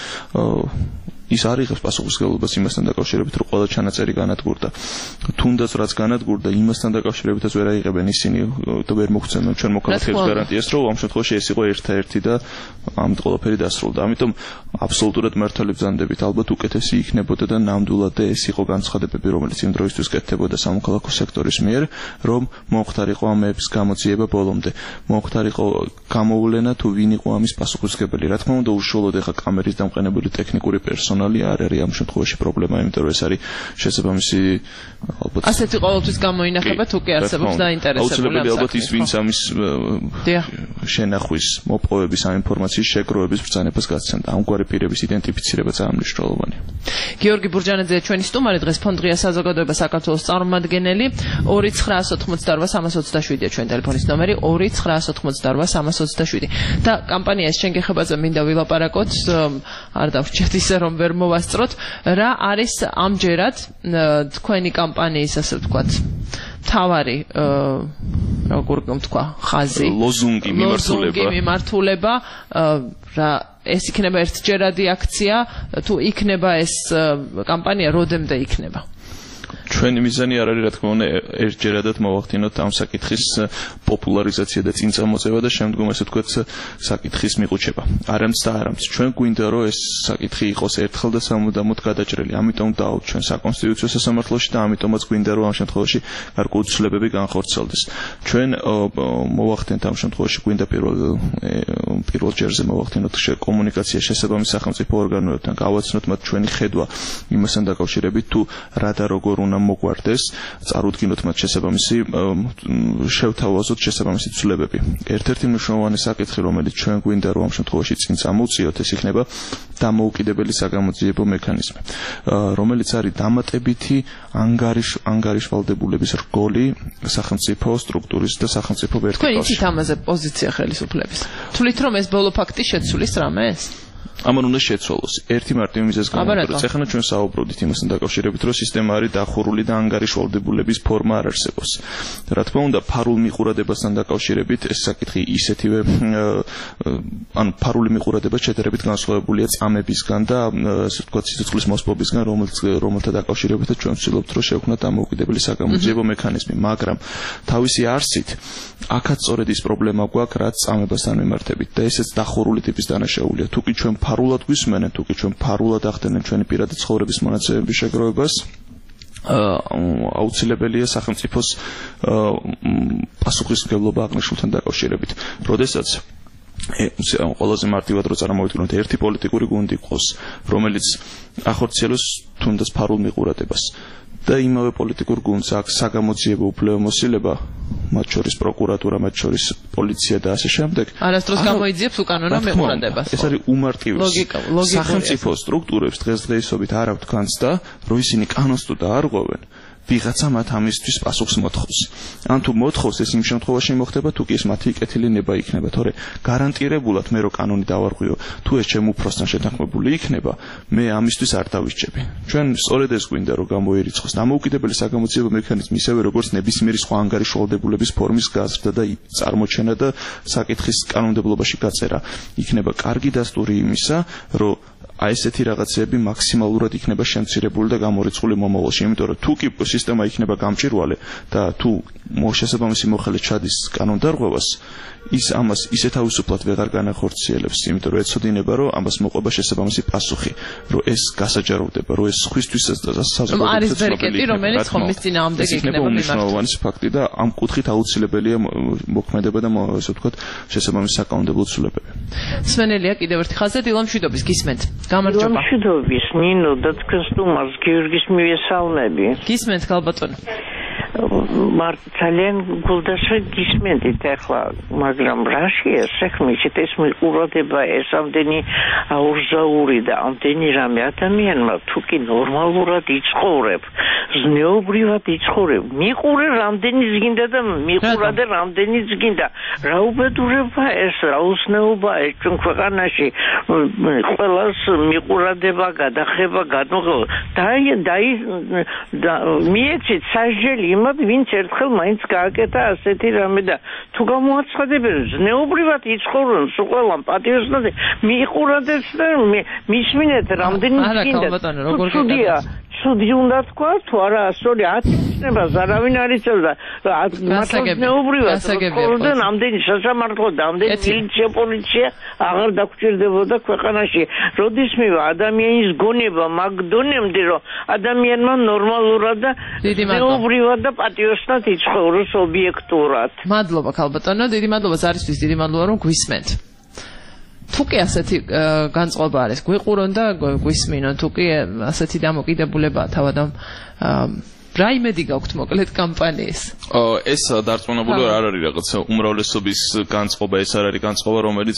ის არ იღებს პასუხისმგებლობას იმასთან დაკავშირებით, რომ ყველა ჩანაწერი განადგურდა. თუნდაც რაც განადგურდა, იმასთან დაკავშირებითაც ვერ აიღებენ ისინი და ვერ მოგვცემენ ჩვენ მოქალაქეებს გარანტიას, რომ ამ შემთხვევაში ეს იყო ერთ-ერთი და ამით ყველაფერი დასრულდა. ამიტომ აბსოლუტურად მართალი ბრძანდებით, ალბათ უკეთესი იქნებოდა და ნამდვილად და ეს იყო განცხადებები, რომელიც იმ დროისთვის კეთდებოდა სამოქალაქო სექტორის მიერ, რომ მომხდარიყო ამების გამოძიება ბოლომდე. მომხდარიყო გამოვლენა თუ ვინ იყო ამის პასუხისმგებელი. რა თქმა უნდა, უშუალოდ ეხა კამერის დამყენებული ტექნიკური პერსონალი არ არის ამ შემთხვევაში პრობლემა, იმიტომ რომ ეს არის შესაბამისი ალბათ ასეთი ყოველთვის გამოინახება თუ კი არსებობს და ინტერესებული. აუცილებელი ალბათ ის ვინც ამის შენახვის, მოპოვების ამ ინფორმაციის შეგროვების ბრძანებას გასცემდა. ამგვარი პირების იდენტიფიცირება ძალიან მნიშვნელოვანია. გიორგი ბურჯანაძე ჩვენი სტუმარი, დღეს ფონდღია საზოგადოება საქართველოს წარმომადგენელი. ორი ცხრაას ოცდაოთხმოცდაორვა სამას ოცდაშვიდია ჩვენ ტელეფონის ნომერი ორი ცხრაას ოცდაოთხმოცდაორვა სამას ოცდაშვიდი. და კამპანიას შენგეხებაზე მინდა ვილაპარაკოთ, არ დავჭერთ ისე რომ ვერ მოვასწროთ, რა არის ამჯერად თქვენი კამპანიის ასე ვთქვათ თავარი როგორ თქვა ხაზი ლოზუნგი მიმართულება ლოზუნგი მიმართულება რა ეს იქნება ერთჯერადი აქცია თუ იქნება ეს კამპანია როდემდე იქნება ჩვენი მიზანი არ არის რა თქმა უნდა ერთჯერადად მოვახდინოთ ამ საკითხის პოპულარიზაცია და წინწამოწევა და შემდგომ ასე ვთქვათ საკითხის მიყუჩება. არამც და არამც ჩვენ გვინდა რომ ეს საკითხი იყოს ერთხელ და სამუდამოდ გადაჭრილი. ამიტომ დავთ ჩვენ საკონსტიტუციო სასამართლოში და ამიტომაც გვინდა რომ ამ შემთხვევაში გარკვეული ცვლილებები განხორციელდეს. ჩვენ მოვახდინოთ ამ შემთხვევაში გვინდა პირველ პირველ ჯერზე მოვახდინოთ კომუნიკაცია შესაბამის სახელმწიფო ორგანოებთან, გავაცნოთ მათ ჩვენი ხედვა იმასთან დაკავშირებით თუ რა და როგორ უნდა მოგვარდეს, წარუდგინოთ მათ შესაბამისი შევთავაზოთ შესაბამისი ცვლილებები. ერთ-ერთი მნიშვნელოვანი საკითხი, რომელიც ჩვენ გვინდა რომ ამ შემთხვევაში წინ წამოვწიოთ, ეს იქნება დამოუკიდებელი საგამოძიებო მექანიზმი, რომელიც არის დამატებითი ანგარიშვალდებულების რგოლი სახელმწიფო სტრუქტურის და სახელმწიფო ვერტიკალში. თქვენ იცით ამაზე პოზიცია ხელისუფლების? თვლით რომ ეს ბოლო ფაქტი შეცვლის რამეს? ამან უნდა შეცვალოს. ერთი მარტივი მიზეზი გამოიწვია. ეხლა ჩვენ საუბრობთ იმასთან დაკავშირებით, რომ სისტემა არის დახურული და ანგარიშვალდებულების ფორმა არ არსებობს. რა თქმა უნდა, ფარულ მიყურადებასთან დაკავშირებით ეს საკითხი ისეთივე ანუ ფარული მიყურადება შედარებით განსხვავებულია წამებისგან და ასე ვთქვათ სიცოცხლის მოსპობისგან, რომელიც რომელთა დაკავშირებითაც ჩვენ ვცდილობთ რომ შევქმნათ დამოუკიდებელი საგამოძიებო მექანიზმი, მაგრამ თავისი არსით აქაც სწორედ ის პრობლემა გვაქვს, რაც წამებასთან მიმართებით და ესეც დახურული ტიპის დანაშაულია. თუკი ჩვენ ფარულად გვისმენენ, თუკი ჩვენ ფარულად ახდენენ ჩვენი პირადი ცხოვრების მონაცემების შეგროვებას, აუცილებელია სახელმწიფოს პასუხისმგებლობა აღნიშნულთან დაკავშირებით. როდესაც ყველაზე მარტივად რო წარმოვიდგინოთ, ერთი პოლიტიკური გუნდი ყავს, რომელიც ახორციელებს თუნდაც ფარულ მიყურადებას და იმავე პოლიტიკურ გუნდს აქვს საგამოძიებო უფლებამოსილება, მათ შორის პროკურატურა, მათ შორის პოლიცია და ასე შემდეგ. არასდროს გამოიძიებს უკანონო მიყურადებას. ეს არის უმარტივესი. სახელმწიფო სტრუქტურებს დღესდღეობით არ აქვთ განცდა, რომ ისინი კანონს თუ დაარღვევენ, ვიღაცა მათ ამისთვის პასუხს მოთხოვს. ან თუ მოთხოვს, ეს იმ შემთხვევაში მოხდება, თუ კი ეს მათი კეთილი ნება იქნება, თორე გარანტირებულად მე რო კანონი დავარღვიო, თუ ეს ჩემ უფროსთან შეთანხმებული იქნება, მე ამისთვის არ დავისჯები. ჩვენ სწორედ ეს გვინდა რომ გამოირიცხოს დამოუკიდებელი საგამოძიებო მექანიზმი, ისევე როგორც ნებისმიერი სხვა ანგარიშვალდებულების ფორმის გაზრდა და წარმოჩენა და საკითხის კანონმდებლობაში გაწერა. იქნება კარგი დასტური იმისა, რომ აი ესეთი რაღაცები მაქსიმალურად იქნება შემცირებული და გამორიცხული მომავალში, იმიტომ რომ თუ კი სისტემა იქნება გამჭირვალე და თუ შესაბამისი მოხელე ჩადის კანონდარღვევას, ის ამას ისე თავისუფლად ვეღარ განახორციელებს, იმიტომ რომ ეცოდინება, რომ ამას მოყვება შესაბამისი პასუხი, რომ ეს გასაჯაროვდება, რომ ეს სხვისთვისაც და საზოგადოებრივად ცნობილი იქნება, რომელიც ხომის წინააღმდეგ იქნება მნიშვნელოვანი ფაქტი და ამ კუთხით აუცილებელია მოქმედება და ასე ვთქვათ შესაბამისი საკანონმდებლო ცვლილებები. სვენელია კიდევ ერთი ხაზზე დილამ მშვიდობის გისმენთ. გამარჯობა. დილამ მშვიდობის, ნინო და თქვენ სტუმარს გიორგის მივესალმები. გისმენთ გალბატონო. მარ ძალიან გულდაშე გისმენთ ახლა, მაგრამ რაშია საქმეში ეს მიყურადება, ეს ამდენი აურზაური და ამდენი რამე ადამიანმა თუ კი ნორმალურად იცხოვრებ, ზნეობრივად იცხოვრებ, მიყურე რამდენი ზგინდა და მიყურადე რამდენი ზგინდა. რა უბედურება ეს, რა უზნეობა ეს ჩვენ ქვეყანაში ყველას მიყურადება, გადახება, განუღება. დაი დაი მიეცით საჟელი იმად, ვინც ერთხელ მაინც გააკეთა ასეთი რამე და თუ გამოაცხადებენ ზნეობრივად იცხოვრონ სულ ყველამ პატიოსნად მიყურადეთ და მისმინეთ რამდენი ზგინდა. ცუდია, ცუდი უნდა თქვა თუ არა, სწორი ათწნებას არავინ არ იცოდა. მართლმსაუბრად ცხოვრობდნენ ამდენი სასამართლო და ამდენი მილიცია, პოლიცია აღარ დაგჭირდებოდა ქვეყანაში. როდის მივა ადამიანის გონება მაგ დონემდე, რომ ადამიანმა ნორმალურად და ზნეობრივად და პატიოსნად იცხოვროს ობიექტურად. მადლობა ქალბატონო, დიდი მადლობა ზარისთვის, დიდი მადლობა რომ გვისმენთ. თუ კი ასეთი განწყობა არის, გვიყურონ და გვისმინონ, თუ კი ასეთი დამოკიდებულებაა თავად ამ რა იმედი გაქვთ მოკლედ კამპანიის? ეს დარწმუნებული არ არის რაღაც უმრავლესობის განწყობა, ეს არ არის განწყობა, რომელიც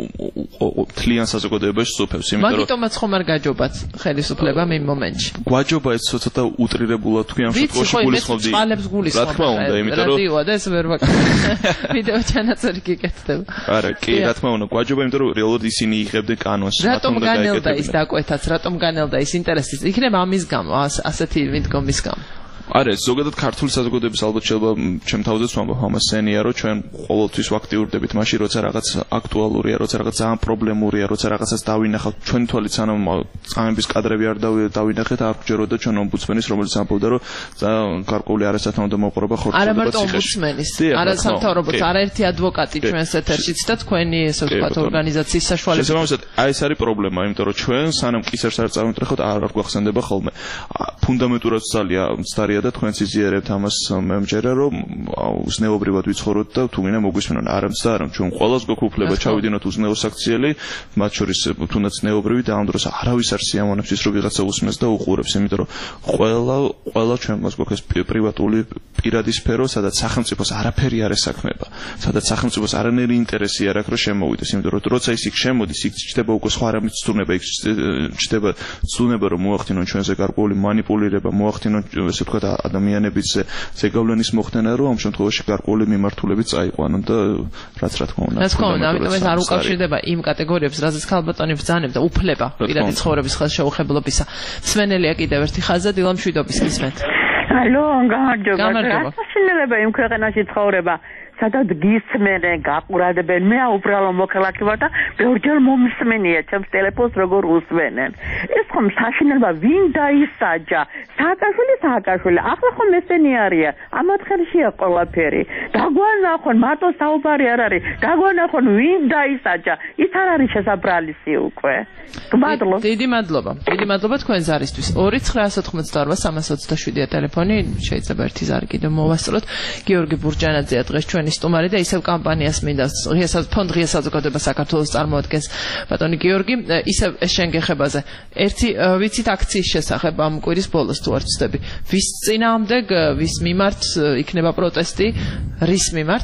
თლიან საზოგადოებაში სუფევს, იმიტომ რომ მაგიტომაც ხომ არ გაჯობათ ხელისუფლებამ იმ მომენტში. გვაჯობა ეს ცოტა უტრირებულად თქვი ამ შემთხვევაში გულისხმობდი. წყალებს გულისხმობ. რა თქმა უნდა, იმიტომ რომ რადიოა და ეს ვერ ვაკეთებ. ვიდეო ჩანაწერი გიკეთდება. არა, კი, რა თქმა უნდა, გვაჯობა, იმიტომ რომ რეალურად ისინი იღებდნენ კანონს. რატომ განელდა ის დაკვეთაც, რატომ განელდა ის ინტერესი? იქნება ამის გამო, ასეთი მიდგომის გამო. არა, ზოგადად ქართული საზოგადოების ალბათ შეიძლება ჩემ თავზეც ვამბობ ამას სენია, რომ ჩვენ ყოველთვის ვაქტიურდებით მაშინ, როცა რაღაც აქტუალურია, როცა რაღაც ძალიან პრობლემურია, როცა რაღაცას დავინახავთ, ჩვენი თვალით სანამ წამების კადრები არ დავინახეთ, არ გჯეროდა ჩვენ ომბუდსმენის, რომელიც ამბობდა, რომ ძალიან გარკვეული არასათანადო მოყრობა ხორცშობდება. არა მარტო ომბუდსმენის, არასამთავრობოც, არაერთი ადვოკატი ჩვენს ეთერშიც და თქვენი ესე ვთქვათ ორგანიზაციის საშუალებით. შესაბამისად, აი ეს არის პრობლემა, იმიტომ რომ ჩვენ სანამ კისერს არ წავიმტრეხოთ, არ არ გვახსენდება ხოლმე. ფუნდამენტურად ძალია მცდარია და თქვენც იზიარებთ ამას მე მჯერა რომ უზნეობრივად ვიცხოვროთ და თუ გინდა მოგვისმენონ არამც და არამ ჩვენ ყველას გვაქვს უფლება ჩავიდინოთ უზნეო საქციელი მათ შორის თუნდაც ზნეობრივი და ამ დროს არავის არ სიამოვნებს ის რომ ვიღაცა უსმენს და უყურებს იმიტომ რომ ყველა ყველა ჩვენს გვაქვს ეს პრივატული პირადი სფერო სადაც სახელმწიფოს არაფერი არ ესაქმება სადაც სახელმწიფოს არანაირი ინტერესი არ აქვს რომ შემოვიდეს იმიტომ რომ როცა ის იქ შემოდის იქ ჩდება უკვე სხვა რამის ცდუნება იქ ჩდება ცდუნება რომ მოახდინონ ჩვენზე გარკვეული манипулირება მოახდინონ ესე ვთქვათ ადამიანების ზეგავლენის მოხდენა რომ ამ შემთხვევაში გარკვეული მიმართულებით წაიყვანონ და რაც რა თქმა უნდა რა თქმა უნდა ამიტომ ეს არ უკავშირდება იმ კატეგორიებს რაზეც ქალბატონი ბრძანებდა უფლება პირადი ცხოვრების ხელშეუხებლობისა მსმენელია კიდევ ერთი ხაზი დილა მშვიდობის გისმენთ ალო გამარჯობა რა საშინელება იმ ქვეყანაში ცხოვრება სადაც გისმენენ, გაყურადებენ, მე უბრალო მოქალაქე ვარ და ბევრჯერ მომსმენია ჩემს ტელეფონს როგორ უსმენენ. ეს ხომ საშინელება ვინ დაისაჯა? სააკაშვილი, სააკაშვილი, ახლა ხომ ესენი არიან. ამათ ხელშია ყველაფერი. დაგვანახონ, მარტო საუბარი არ არის. დაგვანახონ ვინ დაისაჯა. ის არ არის შესაბრალისი უკვე. გმადლობ. დიდი მადლობა. დიდი მადლობა თქვენს არისთვის. ორი ცხრა ათოთხმოცდაორვა სამას ოცდაშვიდია ტელეფონი. შეიძლება ერთი ზარი კიდევ მოვასწროთ. გიორგი ბურჯანაძეა დღეს ჩვენი სტუმარი და ისევ კამპანიას მინდა ფონდ ღია საზოგადოება საქართველოს წარმოადგენს ბატონი გიორგი ისევ შენგეხებაზე ერთი ვიცით აქციის შესახებ ამ კვირის ბოლოს თუ არ ვცდები ვის წინააღმდეგ ვის მიმართ იქნება პროტესტი რის მიმართ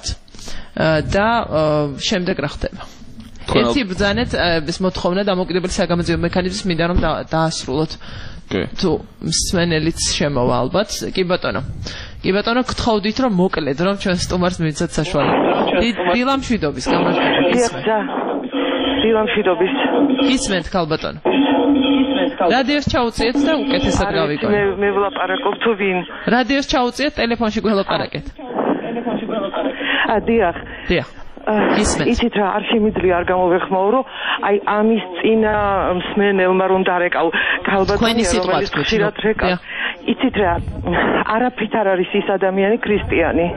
და შემდეგ რა ხდება ერთი ბრძანეთ ეს მოთხოვნა დამოუკიდებელი საგამოძიებო მექანიზმის მინდა რომ დაასრულოთ თუ მსმენელიც შემოვა ალბათ კი ბატონო კი ბატონო გთხოვდით რომ მოკლედ რომ ჩვენ სტუმარს მივიცეთ საშუალება დილა მშვიდობის გამარჯობა დილა მშვიდობის გისმენთ ქალბატონო რადიოს ჩაუწიეთ და უკეთესად გავიგოთ მე მე ვლაპარაკობ თუ ვინ რადიოს ჩაუწიეთ ტელეფონში გველაპარაკეთ ტელეფონში გველაპარაკეთ ა დიახ დიახ იცით რა არ შემიძლია არ გამოვეხმაურო აი ამის წინა მსმენელმა რომ დარეკავ ქალბატონი რომელიც ხშირად რეკავ იცით რა არაფრით არ არის ის ადამიანი ქრისტიანი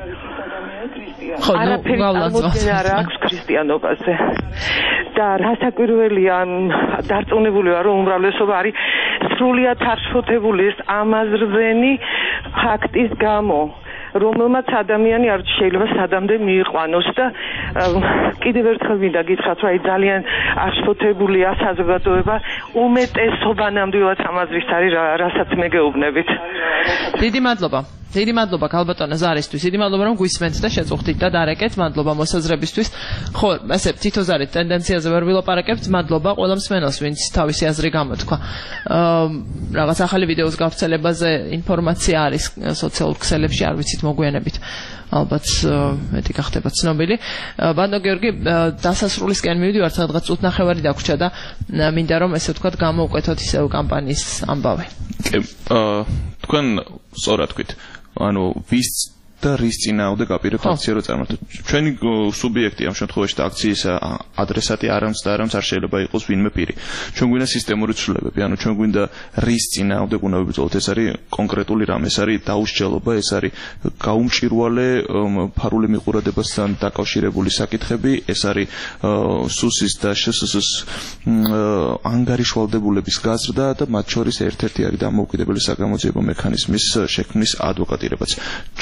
ხო ნუ გავლაზავს არ აქვს ქრისტიანობაზე და რასაკვირველია დარწმუნებული ვარ რომ უმრავლესობა არის სრულიად არ შფოთებული ეს ამაზრდენი ფაქტის გამო რომელმაც ადამიანი არ შეიძლება სადამდე მიიყვანოს და კიდევ ერთხელ მინდა გითხრათ რომ აი ძალიან აშფოთებულია საზოგადოება უმეტესობა ნამდვილად ამაზრის არის რასაც მეგეუბნებით დიდი მადლობა დიდი მადლობა ქალბატონო ზარისთვის დიდი მადლობა რომ გვისმენთ და შეწუხდით და დარეკეთ მადლობა მოსაზრებისთვის ხო ესე თითო ზარით ტენდენციაზე ვერ ვილაპარაკებთ მადლობა ყველა მსმენელს ვინც თავისი აზრი გამოთქვა რაღაც ახალი ვიდეოს გავრცელებაზე ინფორმაცია არის სოციალურ ქსელებში არ ვიცით მოგვიანებით ალბათ მეტი გახდება ცნობილი ბატონო გიორგი დასასრულისკენ მივიდივართ სადღაც წუთნახევარი დაგვრჩა და მინდა რომ ესე ვთქვათ გამოვკვეთოთ ისევ კამპანიის ამბავი კი თქვენ სწორად თქვით ანუ ვის და რის წინააღმდეგ აპირებ აქცია რო წარმართოთ ჩვენი სუბიექტი ამ შემთხვევაში და აქციის ადრესატი არამც და არამც არ შეიძლება იყოს ვინმე პირი ჩვენ გვინდა სისტემური ცვლილებები ანუ ჩვენ გვინდა რის წინააღმდეგ უნდა ვიბრძოლოთ ეს არის კონკრეტული რამ ეს არის დაუსჯელობა ეს არის გაუმჭირვალე ფარული მიყურებასთან დაკავშირებული საკითხები ეს არის სუსის და შსს ანგარიშვალდებულების გაზრდა და მათ შორის ერთ-ერთი არის დამოუკიდებელი საგამოძიებო მექანიზმის შექმნის ადვოკატირებაც ჩვენ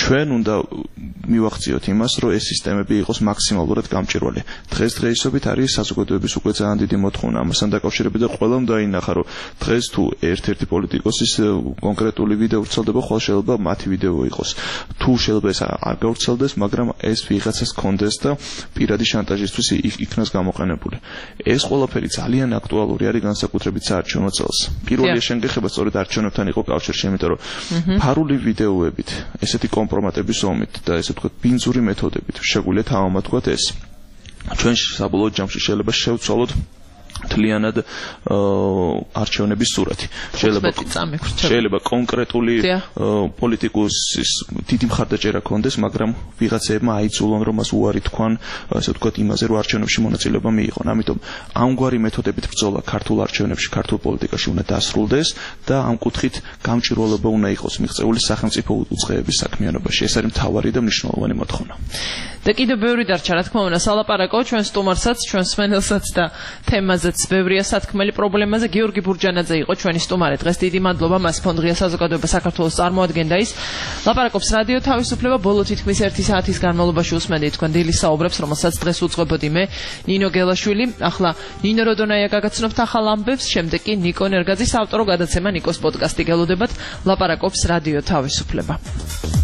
უნდა მივახციოთ იმას, რომ ეს სისტემები იყოს მაქსიმალურად გამჭვირვალე. დღესდღეობით არის საზოგადოების უკვე ძალიან დიდი მოთხოვნა ამასთან დაკავშირებით და ყველამ დაინახა, რომ დღეს თუ ერთ-ერთი პოლიტიკოსის კონკრეტული ვიდეო ვრცელდება, ხოლმე შეიძლება მათი ვიდეო იყოს. თუ შეიძლება ეს არ გავრცელდეს, მაგრამ ეს ვიღაცას კონდეს და პირადი შანტაჟისთვის იქნას გამოყენებული. ეს ყველაფერი ძალიან აქტუალური არის განსაკუთრებით საარჩევნო წელს. პირველი შენგეხება სწორედ არჩევნებთან იყო კავშირში, იმიტომ რომ ფარული ვიდეოებით, ესეთი კომპრომატების ომით და ესე ვთქვათ, ბინძური მეთოდებით შეგვიძლია თავამათქვათ ეს. ჩვენ საბოლოო ჯამში შეიძლება შევცვალოთ თლიანად არჩევნების სურათი. შეიძლება შეიძლება კონკრეტული პოლიტიკოსის დიდი მხარდაჭერა ქონდეს, მაგრამ ვიღაცებმა აიძულონ, რომ მას უარი თქვან, ასე ვთქვათ, იმაზე, რომ არჩევნებში მონაწილეობა მიიღონ. ამიტომ ამგვარი მეთოდებით ბრძოლა ქართულ არჩევნებში, ქართულ პოლიტიკაში უნდა დასრულდეს და ამ კუთხით გამჭვირვალობა უნდა იყოს მიღწეული სახელმწიფო უწყებების საქმიანობაში. ეს არის მთავარი და მნიშვნელოვანი მოთხოვნა. და კიდევ ბევრი დარჩა, რა თქმა უნდა, სალაპარაკო ჩვენ სტუმარსაც, ჩვენ სმენელსაც და თემაზეც ბევრია სათქმელი პრობლემაზე. გიორგი ბურჯანაძე იყო ჩვენი სტუმარი. დღეს დიდი მადლობა მას ფონდ ღია საზოგადოება საქართველოს წარმოადგენდა ის. ლაპარაკობს რადიო თავისუფლება, ბოლო თითქმის ერთი საათის განმავლობაში უსმენდით თქვენ დილის საუბრებს, რომელსაც დღეს უძღვებოდი მე, ნინო გელაშვილი. ახლა ნინო როდონაია გაგაცნობთ ახალ ამბებს, შემდეგ კი ნიკო ნერგაძის ავტორო გადაცემა ნიკოს პოდკასტი გელოდებათ. ლაპარაკობს რადიო თავისუფლება.